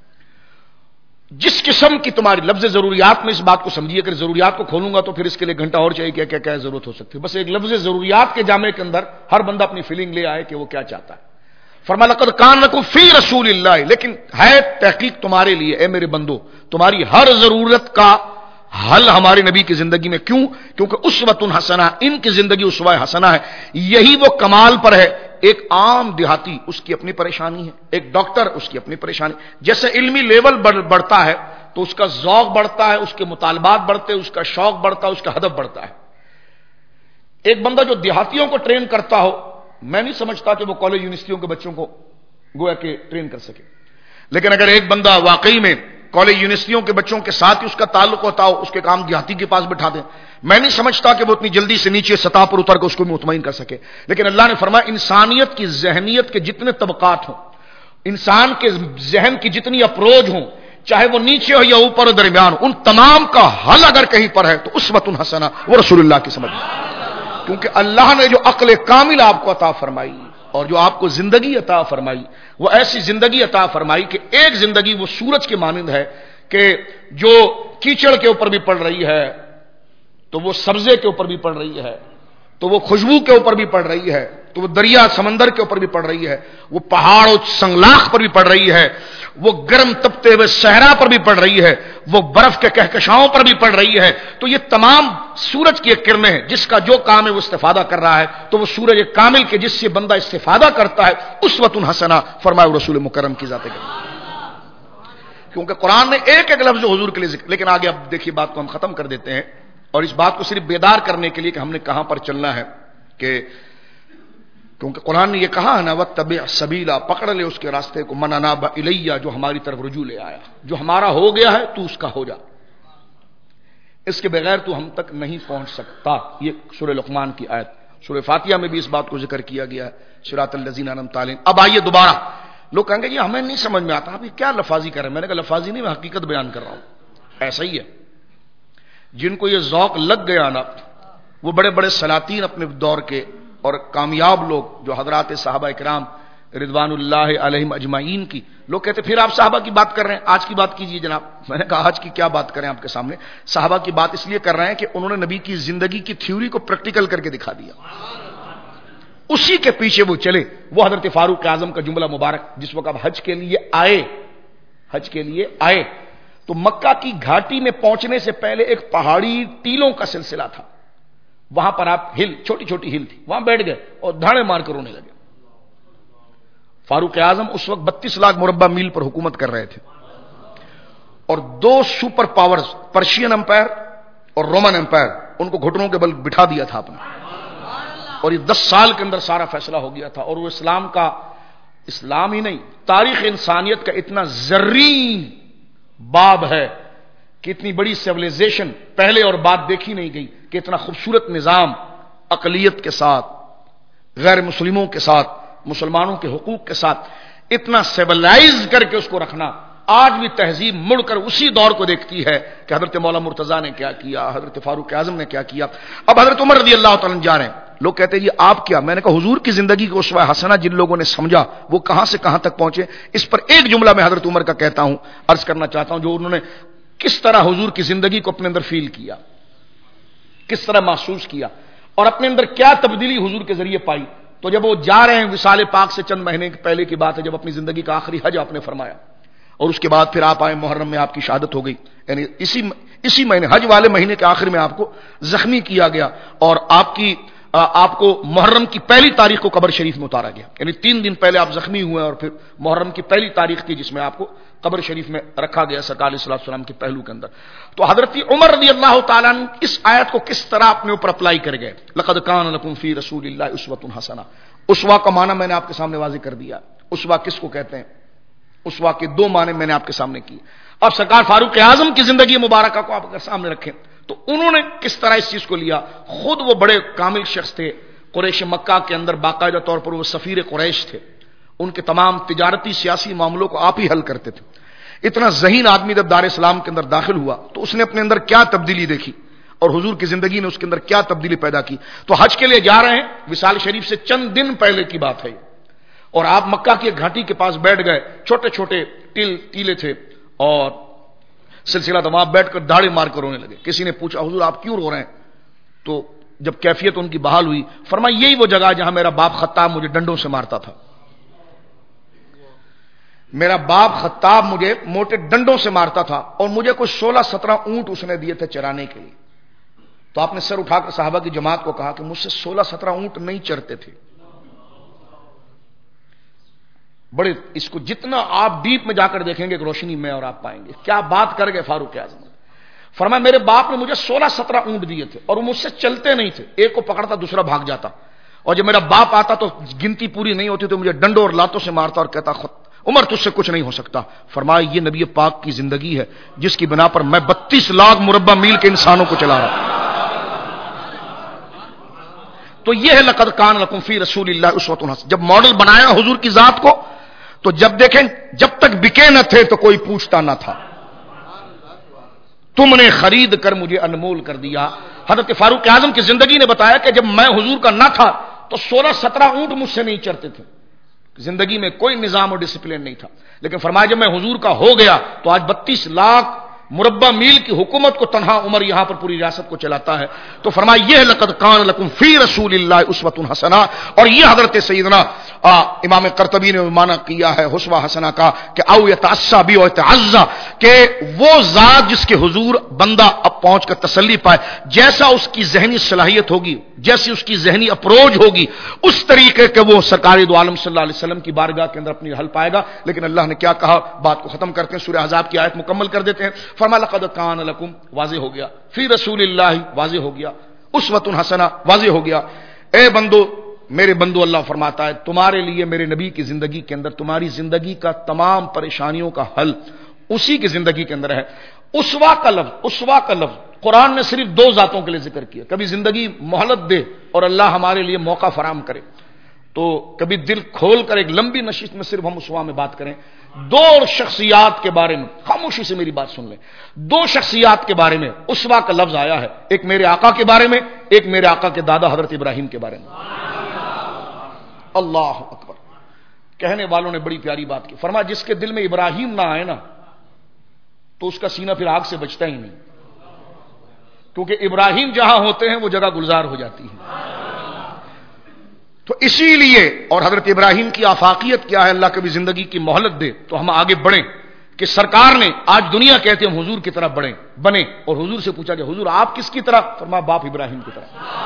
جس قسم کی تمہاری، لفظ ضروریات میں اس بات کو سمجھیے، اگر ضروریات کو کھولوں گا تو پھر اس کے لیے گھنٹہ اور چاہیے، کیا کیا کیا ضرورت ہو سکتی ہے، بس ایک لفظ ضروریات کے جامع کے اندر ہر بندہ اپنی فیلنگ لے آئے کہ وہ کیا چاہتا ہے۔ فرمایا لقد کان لکم فی رسول اللہ، لیکن ہے تحقیق تمہارے لیے اے میرے بندو، تمہاری ہر ضرورت کا حل ہمارے نبی کی زندگی میں۔ کیوں؟ کیونکہ اسوۃ حسنہ، ان کی زندگی اسوہ حسنہ ہے، یہی وہ کمال پر ہے۔ ایک عام دیہاتی اس کی اپنی پریشانی ہے، ایک ڈاکٹر اس کی اپنی پریشانی، جیسے علمی لیول بڑھتا ہے تو اس کا ذوق بڑھتا ہے، اس کے مطالبات بڑھتے ہیں، اس کا شوق بڑھتا ہے، اس کا ہدف بڑھتا ہے۔ ایک بندہ جو دیہاتیوں کو ٹرین کرتا ہو، میں نہیں سمجھتا کہ وہ کالج یونیورسٹیوں کے بچوں کو گویا کہ ٹرین کر سکے، لیکن اگر ایک بندہ واقعی میں کالج یونیورسٹیوں کے بچوں کے ساتھ ہی اس کا تعلق ہوتا ہو، اس کے کام دیہاتی کے پاس بٹھا دیں. میں نہیں سمجھتا کہ وہ اتنی جلدی سے نیچے سطح پر اتر کے اس کو بھی مطمئن کر سکے. لیکن اللہ نے فرمایا انسانیت کی ذہنیت کے جتنے طبقات ہوں، انسان کے ذہن کی جتنی اپروچ ہوں، چاہے وہ نیچے ہو یا اوپر ہو درمیان، ان تمام کا حل اگر کہیں پر ہے تو اسوۃ حسنہ وہ رسول اللہ کی سمجھ. کیونکہ اللہ نے جو عقل کامل آپ کو عطا فرمائی اور جو آپ کو زندگی عطا فرمائی، وہ ایسی زندگی عطا فرمائی کہ ایک زندگی وہ سورج کے مانند ہے کہ جو کیچڑ کے اوپر بھی پڑ رہی ہے تو وہ سبزے کے اوپر بھی پڑ رہی ہے، تو وہ خوشبو کے اوپر بھی پڑ رہی ہے، تو وہ دریا سمندر کے اوپر بھی پڑ رہی ہے، وہ پہاڑ و سنگلاخ پر بھی پڑ رہی ہے، وہ گرم تپتے ہوئے صحرا پر بھی پڑ رہی ہے، وہ برف کے کہکشاؤں پر بھی پڑ رہی ہے. تو یہ تمام سورج کی ایک کرنیں ہیں، جس کا جو کام ہے وہ استفادہ کر رہا ہے. تو وہ سورج کامل کے جس سے بندہ استفادہ کرتا ہے اسوۃ حسنہ فرمایا رسول مکرم کی ذات کریم. کیونکہ قرآن نے ایک ایک لفظ حضور کے لیے ذکر. لیکن آگے اب دیکھیے بات کو ہم ختم کر دیتے ہیں، اور اس بات کو صرف بیدار کرنے کے لیے کہ ہم نے کہاں پر چلنا ہے، کہ کیونکہ قرآن نے یہ کہا ہے نا وَاتَّبِعْ سَبِيلًا، پکڑ لے اس کے راستے کو، مَنْ أَنَابَ إِلَيَّ، جو ہماری طرف رجوع لے آیا، جو ہمارا ہو گیا ہے تو اس کا ہو جا، اس کے بغیر تو ہم تک نہیں پہنچ سکتا. یہ سورہ لقمان کی آیت. سورہ فاتحہ میں بھی اس بات کو ذکر کیا گیا ہے، صراط الذین انعمت علیہم. اب آئیے دوبارہ، لوگ کہیں گے یہ ہمیں نہیں سمجھ میں آتا، آپ یہ کیا لفاظی کر رہے ہیں. میں نے کہا لفاظی نہیں، میں حقیقت بیان کر رہا ہوں. ایسا ہی ہے، جن کو یہ ذوق لگ گیا نا، وہ بڑے بڑے سلاطین اپنے دور کے اور کامیاب لوگ جو حضرات صحابہ کرام رضوان اللہ علیہم اجمعین کی، لوگ کہتے پھر آپ صحابہ کی بات کر رہے ہیں، آج کی بات کیجئے جناب. میں نے کہا آج کی کیا بات کریں آپ کے سامنے. صحابہ کی بات اس لیے کر رہے ہیں کہ انہوں نے نبی کی زندگی کی تھیوری کو پریکٹیکل کر کے دکھا دیا، اسی کے پیچھے وہ چلے. وہ حضرت فاروق اعظم کا جملہ مبارک، جس وقت آپ حج کے لیے آئے حج کے لیے آئے تو مکہ کی گھاٹی میں پہنچنے سے پہلے ایک پہاڑی ٹیلوں کا سلسلہ تھا، وہاں پر آپ ہل چھوٹی چھوٹی ہل تھی، وہاں بیٹھ گئے اور دھاڑے مار کر رونے لگے. فاروق اعظم اس وقت بتیس لاکھ مربع میل پر حکومت کر رہے تھے، اور دو سپر پاورز پرشین امپائر اور رومن امپائر ان کو گھٹنوں کے بل بٹھا دیا تھا اپنا، اور یہ دس سال کے اندر سارا فیصلہ ہو گیا تھا. اور وہ اسلام کا، اسلام ہی نہیں تاریخ انسانیت کا اتنا زرین باب ہے کہ اتنی بڑی سیولائزیشن پہلے اور بعد دیکھی نہیں گئی کہ اتنا خوبصورت نظام اقلیت کے ساتھ، غیر مسلموں کے ساتھ، مسلمانوں کے حقوق کے ساتھ اتنا سیولائز کر کے اس کو رکھنا. آج بھی تہذیب مڑ کر اسی دور کو دیکھتی ہے کہ حضرت مولا مرتضیٰ نے کیا کیا، حضرت فاروق اعظم نے کیا کیا. اب حضرت عمر رضی اللہ تعالیٰ جا رہے ہیں. لوگ کہتے ہیں یہ آپ کیا؟ میں نے کہا حضور کی زندگی کو اسوہ حسنہ جن لوگوں نے سمجھا وہ کہاں سے کہاں تک پہنچے. اس پر ایک جملہ میں حضرت عمر کا کہتا ہوں، عرض کرنا چاہتا ہوں، جو انہوں نے کس طرح حضور کی زندگی کو اپنے اندر فیل کیا، کس طرح محسوس کیا، اور اپنے اندر کیا تبدیلی حضور کے ذریعے پائی. تو جب وہ جا رہے ہیں وصال پاک سے چند مہینے پہلے کی بات ہے، جب اپنی زندگی کا آخری حج آپ نے فرمایا، اور اس کے بعد پھر آپ آئے محرم میں، آپ کی شہادت ہو گئی. یعنی اسی اسی مہینے، حج والے مہینے کے آخر میں آپ کو زخمی کیا گیا، اور آپ کی آپ کو محرم کی پہلی تاریخ کو قبر شریف میں اتارا گیا. یعنی تین دن پہلے آپ زخمی ہوئے، اور پھر محرم کی پہلی تاریخ تھی جس میں آپ کو قبر شریف میں رکھا گیا سرکار علیہ الصلوۃ والسلام کے پہلو کے اندر. تو حضرت عمر رضی اللہ تعالیٰ عنہ اس آیت کو کس طرح اپنے اوپر اپلائی کر گئے. لقد کان لکم فی رسول اللہ اسوۃ حسنہ. اسوہ کا معنی میں نے آپ کے سامنے واضح کر دیا. اسوہ کس کو کہتے ہیں؟ اسوہ کے دو معنی میں نے آپ کے سامنے کیے. اب سرکار فاروق اعظم کی زندگی مبارکہ کو آپ اگر سامنے رکھیں تو انہوں نے کس طرح اس چیز کو لیا. خود وہ بڑے کامل شخص تھے، قریش مکہ کے اندر باقاعدہ طور پر وہ سفیر قریش تھے، ان کے تمام تجارتی سیاسی معاملوں کو آپ ہی حل کرتے تھے. اتنا ذہین آدمی جب دار اسلام کے اندر داخل ہوا تو اس نے اپنے اندر کیا تبدیلی دیکھی، اور حضور کی زندگی نے اس کے اندر کیا تبدیلی پیدا کی. تو حج کے لیے جا رہے ہیں، وصال شریف سے چند دن پہلے کی بات ہے، اور آپ مکہ کی گھاٹی کے پاس بیٹھ گئے. چھوٹے چھوٹے ٹیل ٹیلے تھے اور سلسلہ تو وہاں بیٹھ کر داڑھی مار کر رونے لگے. کسی نے پوچھا حضور آپ کیوں رو رہے ہیں؟ تو جب کیفیت ان کی بحال ہوئی فرمایا یہی وہ جگہ جہاں میرا باپ خطاب مجھے ڈنڈوں سے مارتا تھا. میرا باپ خطاب مجھے موٹے ڈنڈوں سے مارتا تھا، اور مجھے کوئی سولہ سترہ اونٹ اس نے دیے تھے چرانے کے لیے. تو آپ نے سر اٹھا کر صحابہ کی جماعت کو کہا کہ مجھ سے سولہ سترہ اونٹ نہیں چرتے تھے. بڑے اس کو جتنا آپ ڈیپ میں جا کر دیکھیں گے روشنی میں اور آپ پائیں گے کیا بات کر گئے فاروق اعظم. فرمایا میرے باپ نے مجھے سولہ سترہ اونٹ دیے تھے اور وہ مجھ سے چلتے نہیں تھے، ایک کو پکڑتا دوسرا بھاگ جاتا، اور جب میرا باپ آتا تو گنتی پوری نہیں ہوتی تو مجھے ڈنڈوں اور لاتوں سے مارتا اور کہتا عمر تجھ سے کچھ نہیں ہو سکتا. فرمایا یہ نبی پاک کی زندگی ہے جس کی بنا پر میں بتیس لاکھ مربع میل کے انسانوں کو چلا رہا ہوں. تو یہ ہے لقد کان لکم فی رسول اللہ اسوۃ حسنہ. جب ماڈل بنایا حضور کی ذات کو تو جب دیکھیں جب تک بکے نہ تھے تو کوئی پوچھتا نہ تھا. تم نے خرید کر مجھے انمول کر دیا. حضرت فاروق اعظم کی زندگی نے بتایا کہ جب میں حضور کا نہ تھا تو سولہ سترہ اونٹ مجھ سے نہیں چرتے تھے. زندگی میں کوئی نظام اور ڈسپلن نہیں تھا. لیکن فرمایا جب میں حضور کا ہو گیا تو آج بتیس لاکھ مربع میل کی حکومت کو تنہا عمر یہاں پر پوری ریاست کو چلاتا ہے. تو فرمایا یہ لقد کان لکم فی رسول اللہ اسوۃ حسنہ. اور یہ حضرت سیدنا امام قرطبی نے معنی کیا ہے اسوہ حسنہ کا کہ او یتعصى بی و یتعزى، کہ وہ ذات جس کے حضور بندہ اب پہنچ کر تسلی پائے، جیسا اس کی ذہنی صلاحیت ہوگی، جیسی اس کی ذہنی اپروچ ہوگی، اس طریقے کے وہ سرکار دو عالم صلی اللہ علیہ وسلم کی بارگاہ کے اندر اپنی حل پائے گا. لیکن اللہ نے کیا کہا، بات کو ختم کرتے ہیں، سورہ احزاب کی آیت مکمل کر دیتے ہیں. فرمایا لقد کان لکم واضح ہو گیا، فی رسول اللہ واضح ہو گیا، اسوۃ حسنہ واضح ہو گیا. اے بندو، میرے بندو، اللہ فرماتا ہے تمہارے لیے میرے نبی کی زندگی کے اندر تمہاری زندگی کا تمام پریشانیوں کا حل اسی کی زندگی کے اندر ہے. اسوا کا لفظ اسوا کا لفظ قرآن نے صرف دو ذاتوں کے لیے ذکر کیا. کبھی زندگی مہلت دے اور اللہ ہمارے لیے موقع فراہم کرے، تو کبھی دل کھول کر ایک لمبی نشست میں صرف ہم اسوا میں بات کریں. دو شخصیات کے بارے میں خاموشی سے میری بات سن لیں. دو شخصیات کے بارے میں اسوا کا لفظ آیا ہے، ایک میرے آقا کے بارے میں، ایک میرے آقا کے دادا حضرت ابراہیم کے بارے میں. اللہ اکبر. کہنے والوں نے بڑی پیاری بات کی. فرمایا جس کے دل میں ابراہیم نہ آئے نا تو اس کا سینہ پھر آگ سے بچتا ہی نہیں، کیونکہ ابراہیم جہاں ہوتے ہیں وہ جگہ گلزار ہو جاتی ہے. تو اسی لیے، اور حضرت ابراہیم کی آفاقیت کیا ہے، اللہ کبھی زندگی کی مہلت دے تو ہم آگے بڑھیں. کہ سرکار نے آج دنیا کہتے ہیں ہم حضور کی طرح بڑھیں بنے، اور حضور سے پوچھا کہ حضور آپ کس کی طرح؟ فرمایا باپ ابراہیم کی طرح.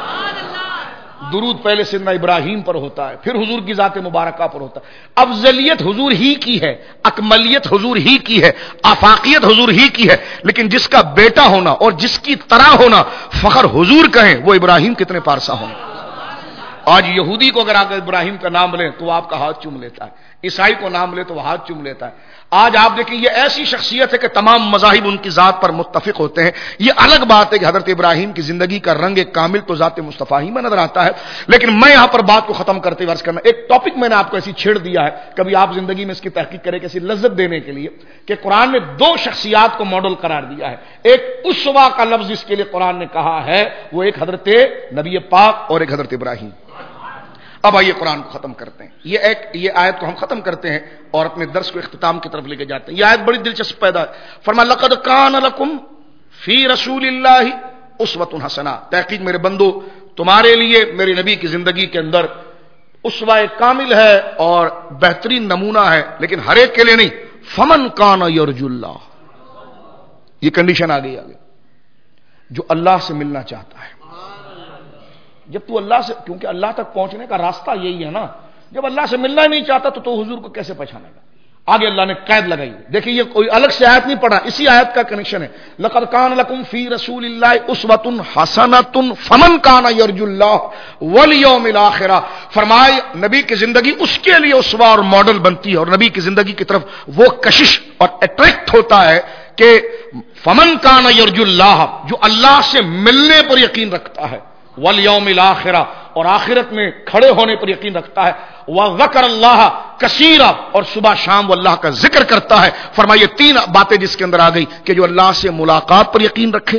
درود پہلے سیدنا ابراہیم پر ہوتا ہے، پھر حضور کی ذات مبارکہ پر ہوتا ہے. افضلیت حضور ہی کی ہے، اکملیت حضور ہی کی ہے، آفاقیت حضور ہی کی ہے. لیکن جس کا بیٹا ہونا اور جس کی طرح ہونا فخر حضور کہیں، وہ ابراہیم کتنے پارسا ہونا. آج یہودی کو اگر آپ ابراہیم کا نام لیں تو وہ آپ کا ہاتھ چوم لیتا ہے، عیسائی کو نام لے تو وہ ہاتھ چوم لیتا ہے. آج آپ دیکھیں یہ ایسی شخصیت ہے کہ تمام مذاہب ان کی ذات پر متفق ہوتے ہیں. یہ الگ بات ہے کہ حضرت ابراہیم کی زندگی کا رنگ کامل تو ذات مصطفیٰ ہی میں نظر آتا ہے. لیکن میں یہاں پر بات کو ختم کرتے ہوئے عرض کرنا، ایک ٹاپک میں نے آپ کو ایسی چھیڑ دیا ہے، کبھی آپ زندگی میں اس کی تحقیق کریں کیسی لذت دینے کے لیے، کہ قرآن نے دو شخصیات کو ماڈل قرار دیا ہے. ایک اسوا کا لفظ اس کے لیے قرآن نے کہا ہے، وہ ایک حضرت نبی پاک اور ایک حضرت ابراہیم. اب آئیے قرآن کو ختم کرتے ہیں. یہ ایک یہ آیت کو ہم ختم کرتے ہیں اور اپنے درس کو اختتام کی طرف لے کے جاتے ہیں. یہ آیت بڑی دلچسپ پیدا ہے. فرمایا لقد کان لکم فی رسول اللہ اسوۃ حسنہ. تحقیق میرے بندو تمہارے لیے میرے نبی کی زندگی کے اندر اسوہ کامل ہے اور بہترین نمونہ ہے، لیکن ہر ایک کے لیے نہیں. فمن کان یرجو اللہ، یہ کنڈیشن آ گئی آگے، جو اللہ سے ملنا چاہتا ہے. جب تو اللہ سے، کیونکہ اللہ تک پہنچنے کا راستہ یہی ہے نا، جب اللہ سے ملنا ہی نہیں چاہتا تو تو حضور کو کیسے پہچانے گا؟ آگے اللہ نے قید لگائی. دیکھیں یہ کوئی الگ سے آیت نہیں پڑھا، اسی آیت کا کنیکشن ہے. لقد کان لکم فی رسول اللہ اسوۃ حسنۃ فمن کان یرجو اللہ والیوم الاخر. فرمائے نبی کی زندگی اس کے لیے اسوہ اور ماڈل بنتی ہے، اور نبی کی زندگی کی طرف وہ کشش اور اٹریکٹ ہوتا ہے کہ فمن کان یرجو اللہ، جو اللہ سے ملنے پر یقین رکھتا ہے، والیوم الاخرہ، اور آخرت میں کھڑے ہونے پر یقین رکھتا ہے، وذکر اللہ کثیرا، اور صبح شام وہ اللہ کا ذکر کرتا ہے. فرمائیے تین باتیں جس کے اندر آ گئی کہ جو اللہ سے ملاقات پر یقین رکھے،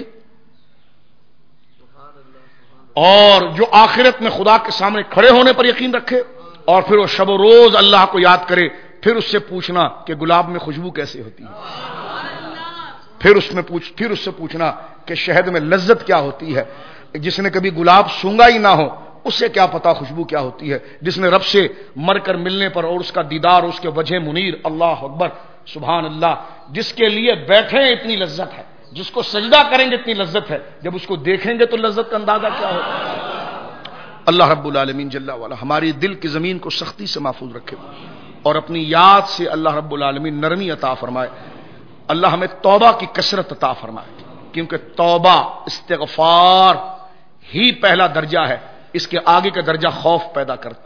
اور جو آخرت میں خدا کے سامنے کھڑے ہونے پر یقین رکھے، اور پھر وہ شب و روز اللہ کو یاد کرے. پھر اس سے پوچھنا کہ گلاب میں خوشبو کیسے ہوتی ہے، پھر اس میں پوچھ پھر اس سے پوچھنا کہ شہد میں لذت کیا ہوتی ہے. جس نے کبھی گلاب سونگا ہی نہ ہو اس سے کیا پتا خوشبو کیا ہوتی ہے. جس نے رب سے مر کر ملنے پر اور اس کا دیدار، اس کے وجہ منیر، اللہ اکبر سبحان اللہ، جس کے لیے بیٹھے اتنی لذت ہے، جس کو سجدہ کریں گے اتنی لذت ہے، جب اس کو دیکھیں گے تو لذت کا اندازہ کیا ہوگا. اللہ رب العالمین جل وعلا ہماری دل کی زمین کو سختی سے محفوظ رکھے اور اپنی یاد سے اللہ رب العالمین نرمی عطا فرمائے. اللہ ہمیں توبہ کی کثرت عطا فرمائے، کیونکہ توبہ استغفار ہی پہلا درجہ ہے، اس کے آگے کا درجہ خوف پیدا کرتا ہے.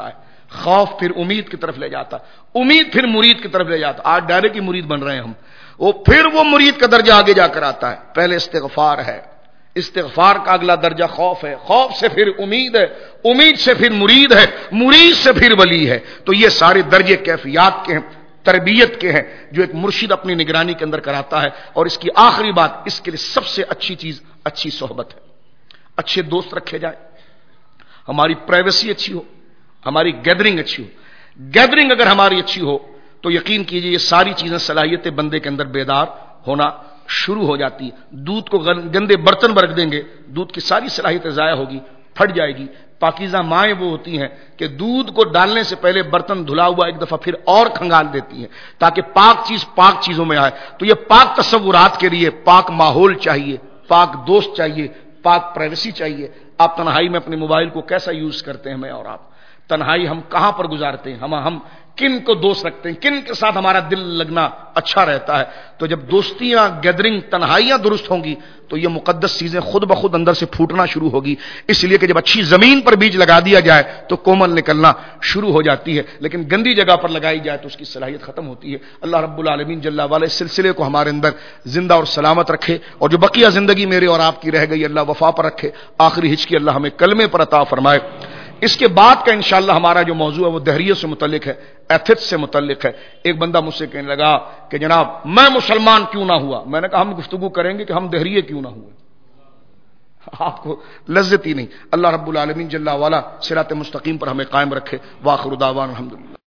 خوف پھر امید کی طرف لے جاتا ہے، امید پھر مرید کی طرف لے جاتا ہے۔ آج ڈائرے کی مرید بن رہے ہیں ہم، وہ پھر وہ مرید کا درجہ آگے جا کر آتا ہے۔ پہلے استغفار ہے، استغفار کا اگلا درجہ خوف ہے، خوف سے پھر امید ہے، امید سے پھر مرید ہے، مرید سے پھر ولی ہے۔ تو یہ سارے درجے کیفیات کے ہیں، تربیت کے ہیں، جو ایک مرشد اپنی نگرانی کے اندر کراتا ہے۔ اور اس کی آخری بات، اس کے لیے سب سے اچھی چیز اچھی صحبت ہے، اچھے دوست رکھے جائیں، ہماری پرائیویسی اچھی ہو، ہماری گیدرنگ اچھی ہو۔ گیدرنگ اگر ہماری اچھی ہو تو یقین کیجئے یہ ساری چیزیں، صلاحیتیں بندے کے اندر بیدار ہونا شروع ہو جاتی ہے۔ دودھ کو گندے برتن میں رکھ دیں گے، دودھ کی ساری صلاحیتیں ضائع ہوگی، پھٹ جائے گی۔ پاکیزہ مائیں وہ ہوتی ہیں کہ دودھ کو ڈالنے سے پہلے برتن دھلا ہوا ایک دفعہ پھر اور کھنگال دیتی ہیں تاکہ پاک چیز پاک چیزوں میں آئے۔ تو یہ پاک تصورات کے لیے پاک ماحول چاہیے، پاک دوست چاہیے، پاک پرائیویسی چاہیے۔ آپ تنہائی میں اپنے موبائل کو کیسا یوز کرتے ہیں، میں اور آپ تنہائی ہم کہاں پر گزارتے ہیں، ہم ہم کن کو دوست رکھتے ہیں، کن کے ساتھ ہمارا دل لگنا اچھا رہتا ہے۔ تو جب دوستیاں، گیدرنگ، تنہائیاں درست ہوں گی تو یہ مقدس چیزیں خود بخود اندر سے پھوٹنا شروع ہوگی۔ اس لیے کہ جب اچھی زمین پر بیج لگا دیا جائے تو کومل نکلنا شروع ہو جاتی ہے، لیکن گندی جگہ پر لگائی جائے تو اس کی صلاحیت ختم ہوتی ہے۔ اللہ رب العالمین جل وعلا اس سلسلے کو ہمارے اندر زندہ اور سلامت رکھے، اور جو بقیہ زندگی میرے اور آپ کی رہ گئی اللہ وفا پر رکھے، آخری ہچ کی اللہ ہمیں کلمے پر عطا فرمائے۔ اس کے بعد کا انشاءاللہ ہمارا جو موضوع ہے وہ دہریے سے متعلق ہے، ایتھکس سے متعلق ہے۔ ایک بندہ مجھ سے کہنے لگا کہ جناب میں مسلمان کیوں نہ ہوا؟ میں نے کہا ہم گفتگو کریں گے کہ ہم دہریے کیوں نہ ہوئے، آپ کو لذت ہی نہیں۔ اللہ رب العالمین جل وعلا صراط مستقیم پر ہمیں قائم رکھے۔ وآخر دعوانا الحمدللہ۔